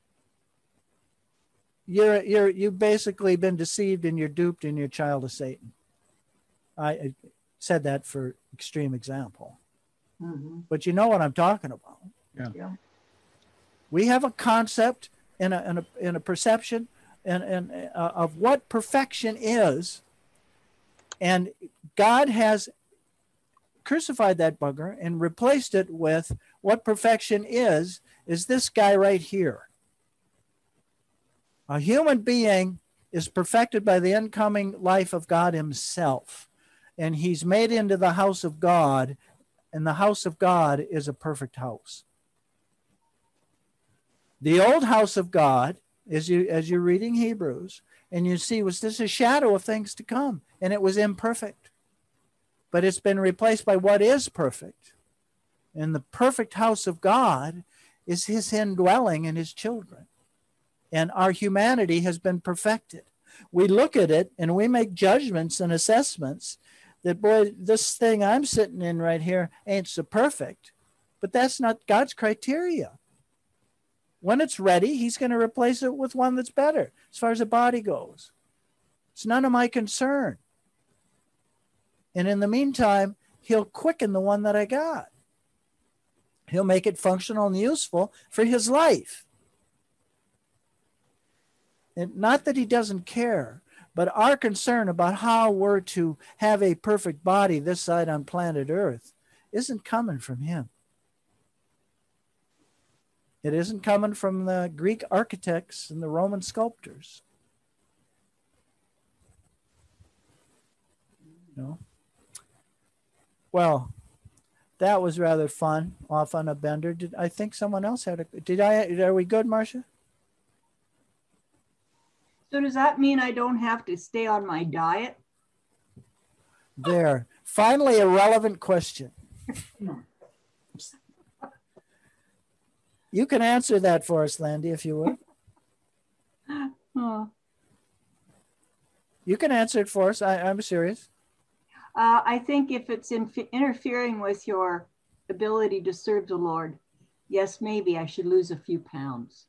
you've basically been deceived and you're duped and you're a child of Satan. I said that for extreme example. Mm-hmm. But you know what I'm talking about. Yeah. We have a concept and a perception and of what perfection is, and God has crucified that bugger and replaced it with what perfection is this guy right here. A human being is perfected by the incoming life of God himself, and he's made into the house of God. And the house of God is a perfect house. The old house of God, as you're reading Hebrews, and you see, was this a shadow of things to come? And it was imperfect. But it's been replaced by what is perfect. And the perfect house of God is his indwelling in his children. And our humanity has been perfected. We look at it and we make judgments and assessments that, boy, this thing I'm sitting in right here ain't so perfect. But that's not God's criteria. When it's ready, he's going to replace it with one that's better as far as the body goes. It's none of my concern. And in the meantime, he'll quicken the one that I got. He'll make it functional and useful for his life. And not that he doesn't care, but our concern about how we're to have a perfect body this side on planet Earth isn't coming from him. It isn't coming from the Greek architects and the Roman sculptors. No. Well, that was rather fun, off on a bender. I think someone else had are we good, Marcia? So does that mean I don't have to stay on my diet? There. Finally, a relevant question. You can answer that for us, Landy, if you would. You can answer it for us. I'm serious. I think if it's interfering with your ability to serve the Lord, yes, maybe I should lose a few pounds.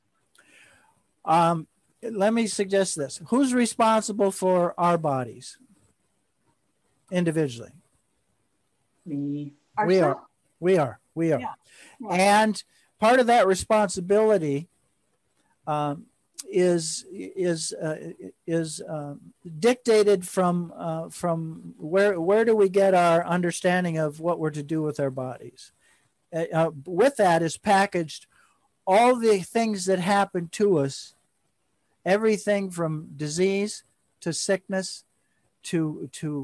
Let me suggest this. Who's responsible for our bodies individually? Me. We are. Yeah. Yeah. And part of that responsibility is dictated from where do we get our understanding of what we're to do with our bodies. With that is packaged all the things that happen to us. Everything from disease to sickness to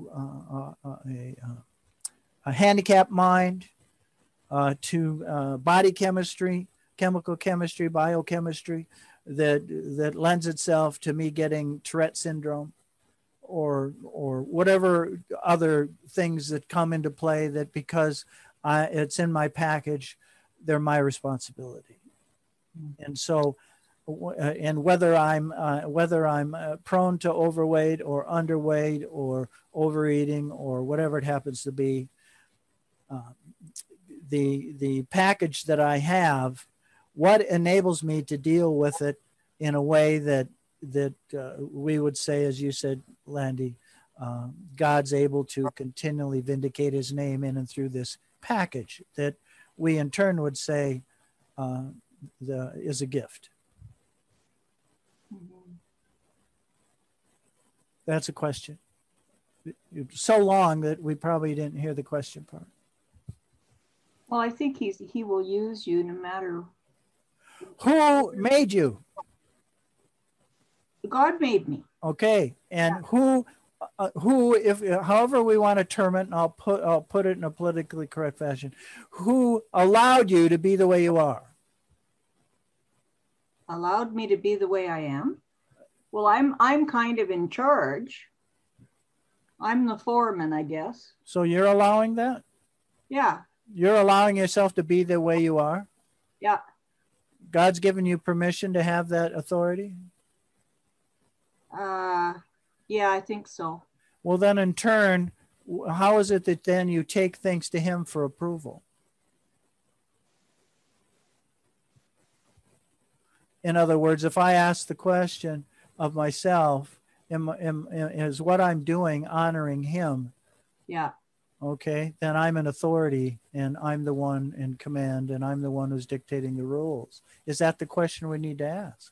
a handicapped mind to body chemistry, chemical chemistry, biochemistry, that lends itself to me getting Tourette syndrome or whatever other things that come into play, that because it's in my package, they're my responsibility. And so, and whether I'm prone to overweight or underweight or overeating or whatever it happens to be, the package that I have, what enables me to deal with it in a way that we would say, as you said, Landy, God's able to continually vindicate his name in and through this package that we in turn would say is a gift. That's a question. So long that we probably didn't hear the question part. Well, I think he will use you no matter. Who made you? God made me. Okay, and who, if however we want to term it, and I'll put it in a politically correct fashion, who allowed you to be the way you are? Allowed me to be the way I am. Well, I'm kind of in charge. I'm the foreman, I guess. So you're allowing that? Yeah. You're allowing yourself to be the way you are? Yeah. God's given you permission to have that authority? Yeah, I think so. Well, then in turn, how is it that then you take things to him for approval? In other words, if I ask the question of myself, is what I'm doing honoring him? Yeah. Okay, then I'm an authority and I'm the one in command and I'm the one who's dictating the rules. Is that the question we need to ask?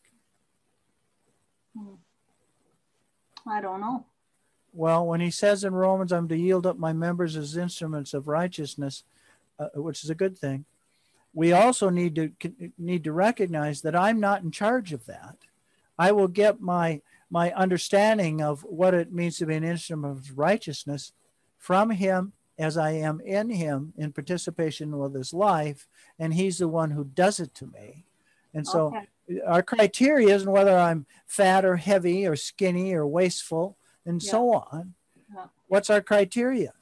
I don't know. Well, when he says in Romans, I'm to yield up my members as instruments of righteousness, which is a good thing, we also need to recognize that I'm not in charge of that. I will get my understanding of what it means to be an instrument of righteousness from him as I am in him in participation with his life, and he's the one who does it to me. And so our criteria isn't whether I'm fat or heavy or skinny or wasteful and so on. Yeah. What's our criteria?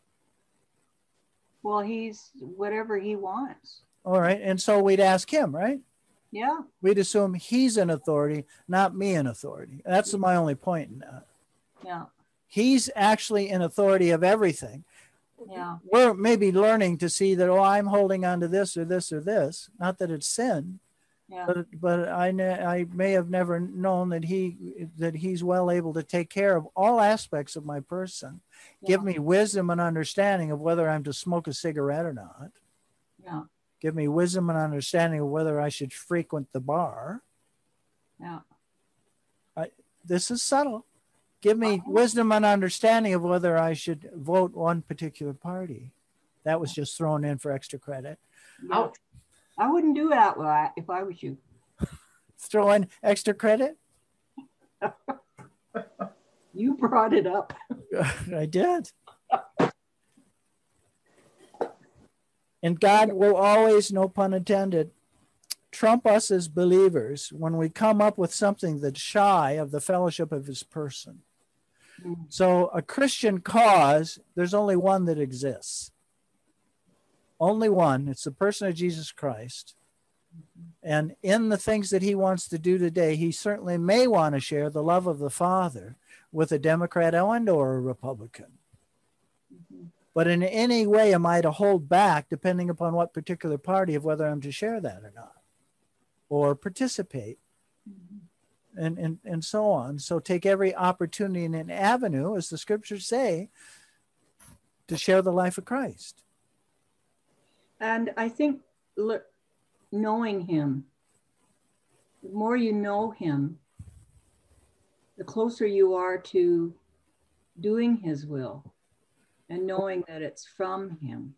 Well, he's whatever he wants. All right. And so we'd ask him, right? Yeah. We'd assume he's an authority, not me an authority. That's my only point in that. Yeah. He's actually in authority of everything. Yeah. We're maybe learning to see that, I'm holding on to this or this or this. Not that it's sin, Yeah. but I may have never known that he's well able to take care of all aspects of my person. Yeah. Give me wisdom and understanding of whether I'm to smoke a cigarette or not. Yeah. Give me wisdom and understanding of whether I should frequent the bar. Yeah. This is subtle. Give me wisdom and understanding of whether I should vote one particular party. That was just thrown in for extra credit. Yeah. I wouldn't do that if I was you. Throw in extra credit? You brought it up. I did. And God will always, no pun intended, trump us as believers when we come up with something that's shy of the fellowship of his person. So a Christian cause, there's only one that exists. Only one. It's the person of Jesus Christ. And in the things that he wants to do today, he certainly may want to share the love of the Father with a Democrat and or a Republican. But in any way am I to hold back, depending upon what particular party, of whether I'm to share that or not, or participate, and so on. So take every opportunity and an avenue, as the scriptures say, to share the life of Christ. And I think knowing him, the more you know him, the closer you are to doing his will and knowing that it's from him.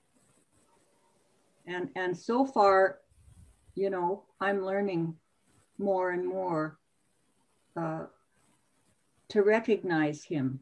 And so far, I'm learning more and more to recognize him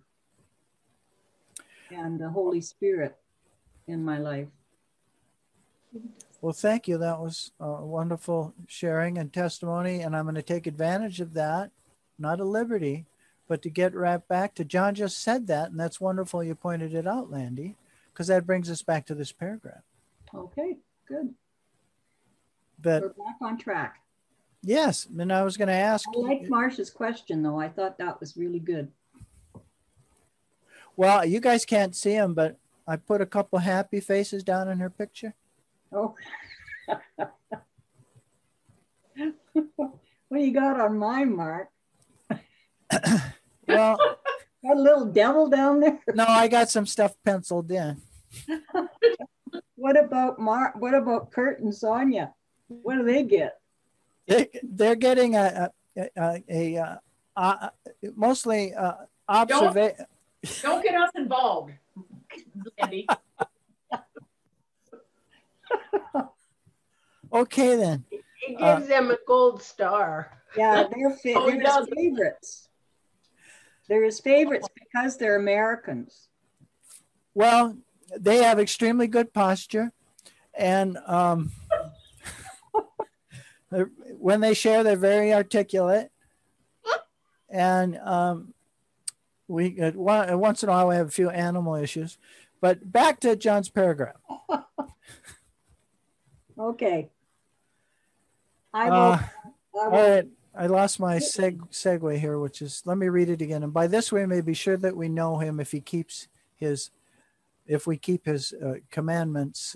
and the Holy Spirit in my life. Well, thank you. That was a wonderful sharing and testimony. And I'm going to take advantage of that, not a liberty, but to get right back to John just said that. And that's wonderful. You pointed it out, Landy, because that brings us back to this paragraph. Okay, good. But We're back on track. yes, and I was going to ask. I like Marcia's question, though. I thought that was really good. Well, you guys can't see them, but I put a couple happy faces down in her picture. Oh. What do you got on mine, Mark? Well, Got a little devil down there? no, I got some stuff penciled in. What about Mark? What about Kurt and Sonia? What do they get? They're getting a mostly observation. Don't get us involved, Andy. Okay, then. It gives them a gold star. Yeah, Oh, he they're does. his favorites. They're his favorites because they're Americans. Well, they have extremely good posture, and when they share, they're very articulate. And once in a while we have a few animal issues. But back to John's paragraph. Okay. I All will, right, I lost my segue here, which is, let me read it again. And by this we may be sure that we know him if we keep his commandments.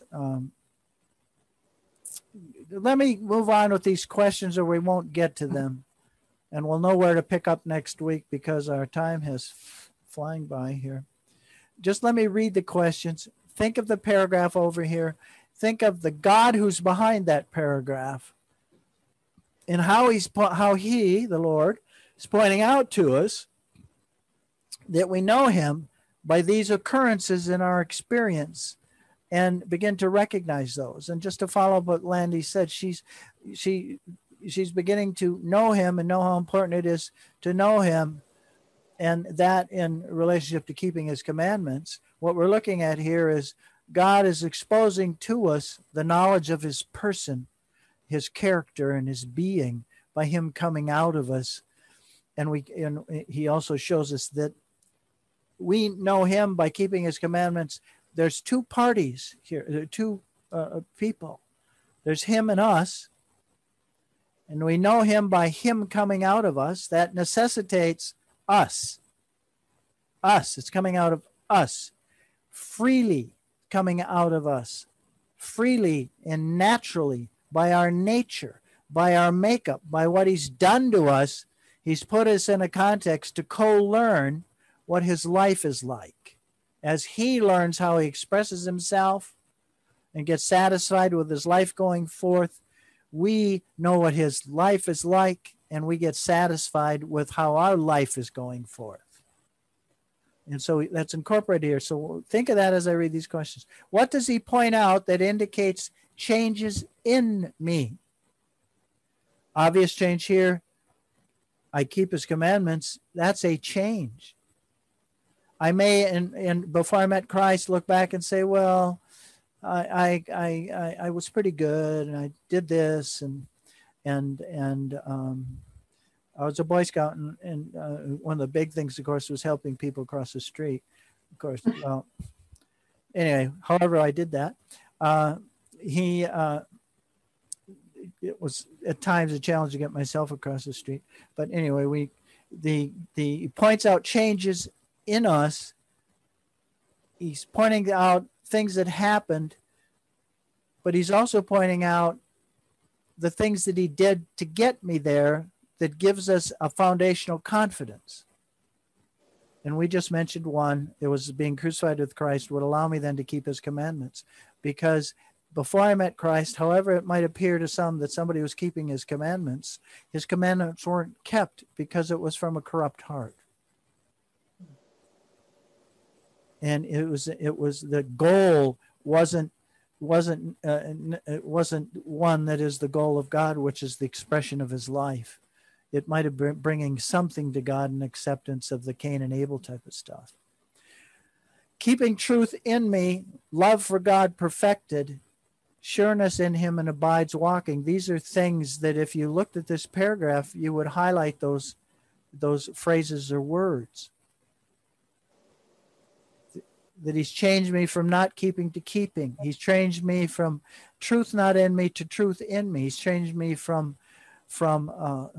Let me move on with these questions or we won't get to them. And we'll know where to pick up next week because our time has flying by here. Just let me read the questions. Think of the paragraph over here. Think of the God who's behind that paragraph and how he, the Lord, is pointing out to us that we know him by these occurrences in our experience and begin to recognize those. And just to follow up what Landy said, she's beginning to know him and know how important it is to know him, and that in relationship to keeping his commandments. What we're looking at here is God is exposing to us the knowledge of his person, his character, and his being by him coming out of us. And he also shows us that we know him by keeping his commandments. There's two parties here, there are two people. There's him and us. And we know him by him coming out of us. That necessitates us. It's coming out of us. Freely coming out of us. Freely and naturally by our nature, by our makeup, by what he's done to us. He's put us in a context to co-learn what his life is like. As he learns how he expresses himself and gets satisfied with his life going forth, we know what his life is like, and we get satisfied with how our life is going forth. And so that's incorporated here. So think of that as I read these questions. What does he point out that indicates changes in me? Obvious change here. I keep his commandments. That's a change. I may, and before I met Christ, look back and say, well, I was pretty good, and I did this, and I was a Boy Scout, and one of the big things, of course, was helping people across the street. Of course, well, anyway, however I did that, it was at times a challenge to get myself across the street. But anyway, he points out changes in us. He's pointing out things that happened, but he's also pointing out the things that he did to get me there that gives us a foundational confidence. And we just mentioned one. It was being crucified with Christ would allow me then to keep his commandments, because before I met Christ, however it might appear to some that somebody was keeping his commandments weren't kept because it was from a corrupt heart. And it was the goal wasn't one that is the goal of God, which is the expression of his life. It might have been bringing something to God in acceptance of the Cain and Abel type of stuff. Keeping truth in me, love for God perfected, sureness in him and abides walking. These are things that if you looked at this paragraph, you would highlight those phrases or words. That he's changed me from not keeping to keeping. He's changed me from truth not in me to truth in me. He's changed me from some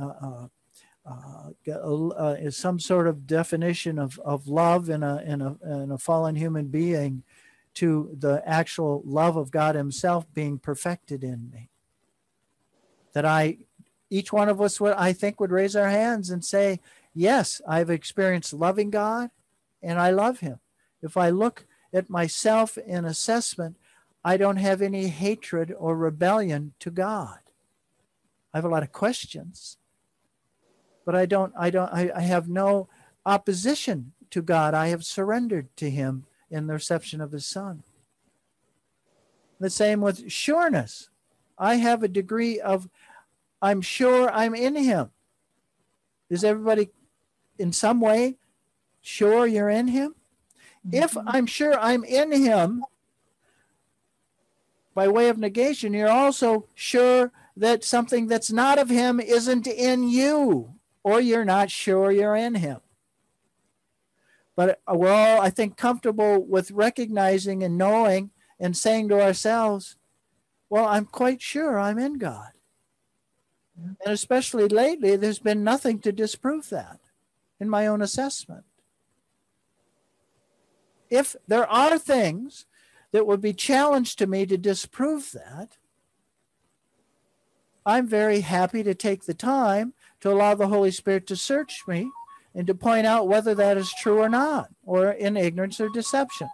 sort of definition of love in a fallen human being to the actual love of God himself being perfected in me. That each one of us I think would raise our hands and say, yes, I've experienced loving God and I love him. If I look at myself in assessment, I don't have any hatred or rebellion to God. I have a lot of questions, but I have no opposition to God. I have surrendered to him in the reception of his son. The same with sureness. I have a degree of, I'm sure I'm in him. Is everybody in some way sure you're in him? If I'm sure I'm in him, by way of negation, you're also sure that something that's not of him isn't in you, or you're not sure you're in him. But we're all, I think, comfortable with recognizing and knowing and saying to ourselves, well, I'm quite sure I'm in God. And especially lately, there's been nothing to disprove that in my own assessment. If there are things that would be challenged to me to disprove that, I'm very happy to take the time to allow the Holy Spirit to search me and to point out whether that is true or not, or in ignorance or deception.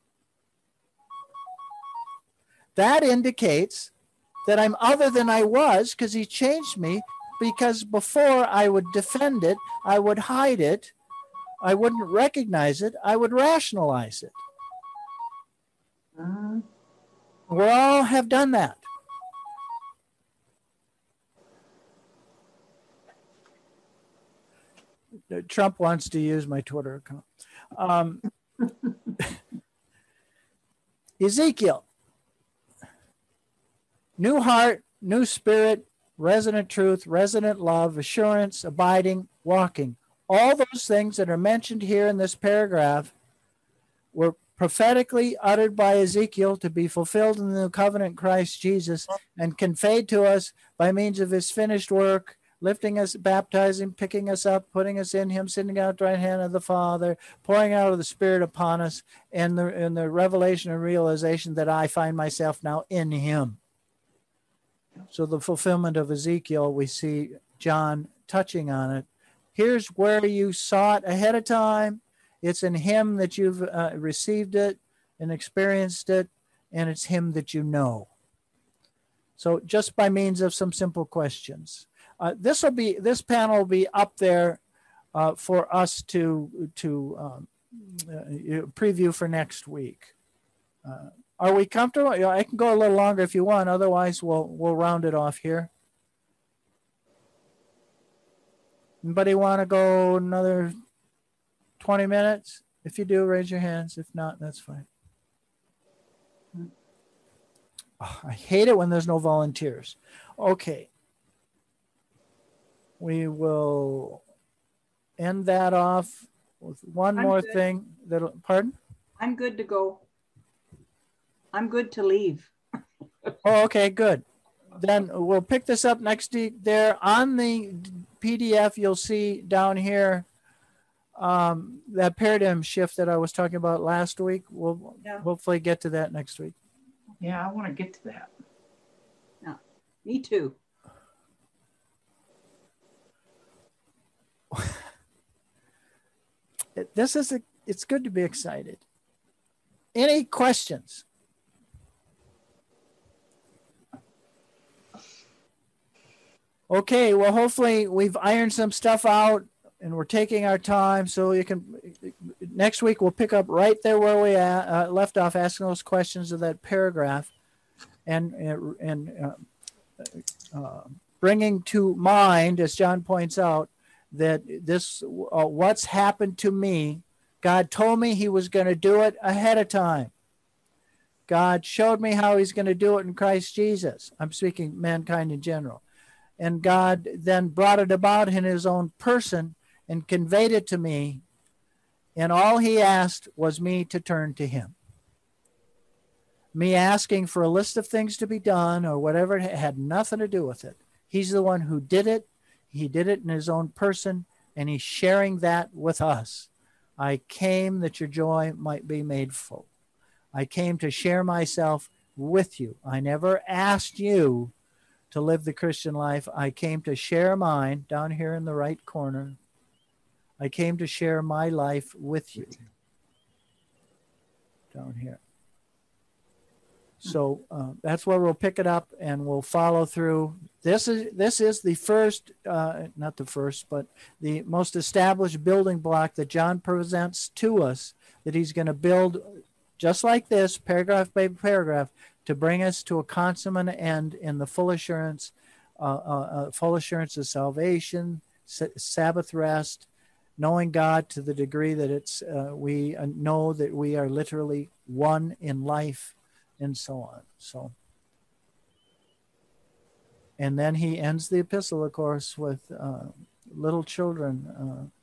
That indicates that I'm other than I was because he changed me, because before I would defend it, I would hide it, I wouldn't recognize it, I would rationalize it. We all have done that. Trump wants to use my Twitter account. Ezekiel. New heart, new spirit, resident truth, resident love, assurance, abiding, walking. All those things that are mentioned here in this paragraph were prophetically uttered by Ezekiel to be fulfilled in the new covenant Christ Jesus and conveyed to us by means of his finished work, lifting us, baptizing, picking us up, putting us in him, sitting out at the right hand of the Father, pouring out of the Spirit upon us, and the revelation and realization that I find myself now in him. So the fulfillment of Ezekiel, we see John touching on it. Here's where you saw it ahead of time. It's in him that you've received it and experienced it, and it's him that you know. So just by means of some simple questions. This panel will be up there for us to preview for next week. Are we comfortable? Yeah, I can go a little longer if you want. Otherwise, we'll round it off here. Anybody want to go another 20 minutes? If you do, raise your hands. If not, that's fine. Oh, I hate it when there's no volunteers. Okay. We will end that off with one more thing. Pardon? I'm good to go. I'm good to leave. Oh, okay, good. Then we'll pick this up next week. There on the PDF, you'll see down here that paradigm shift that I was talking about last week. We'll hopefully get to that next week. Yeah, I want to get to that. Yeah, me too. It's good to be excited. Any questions? Okay, well, hopefully we've ironed some stuff out and we're taking our time, so you can, next week we'll pick up right there where we left off, asking those questions of that paragraph and bringing to mind, as John points out, that this, what's happened to me, God told me he was going to do it ahead of time. God showed me how he's going to do it in Christ Jesus. I'm speaking mankind in general. And God then brought it about in his own person and conveyed it to me. And all he asked was me to turn to him. Me asking for a list of things to be done or whatever, it had nothing to do with it. He's the one who did it. He did it in his own person, and he's sharing that with us. I came that your joy might be made full. I came to share myself with you. I never asked you to live the Christian life. I came to share mine down here in the right corner. I came to share my life with you down here. So that's where we'll pick it up, and we'll follow through. This is the first, not the first, but the most established building block that John presents to us, that he's going to build just like this, paragraph by paragraph, to bring us to a consummate end in the full assurance of salvation, Sabbath rest, knowing God to the degree that it's we know that we are literally one in life, and so on. So, and then he ends the epistle, of course, with little children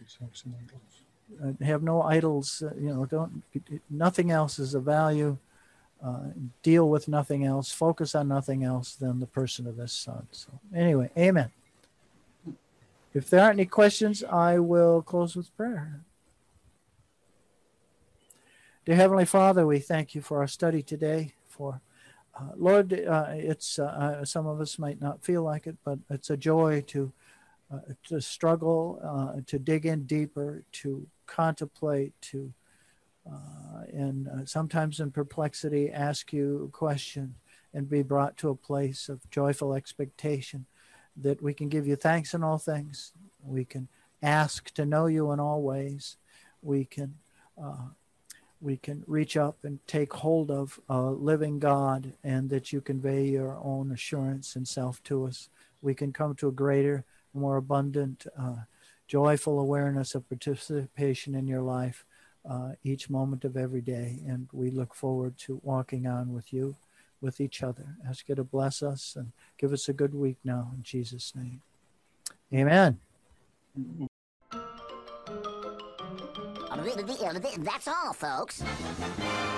have no idols. Nothing else is of value. Deal with nothing else. Focus on nothing else than the person of his Son. So, anyway, amen. If there aren't any questions, I will close with prayer. Dear Heavenly Father, we thank you for our study today. Lord, it's some of us might not feel like it, but it's a joy to struggle, to dig in deeper, to contemplate, and sometimes in perplexity ask you a question and be brought to a place of joyful expectation, that we can give you thanks in all things. We can ask to know you in all ways. We can reach up and take hold of a living God, and that you convey your own assurance and self to us. We can come to a greater, more abundant, joyful awareness of participation in your life each moment of every day. And we look forward to walking on with you, with each other. Ask you to bless us and give us a good week now, in Jesus' name. Amen. That's all, folks.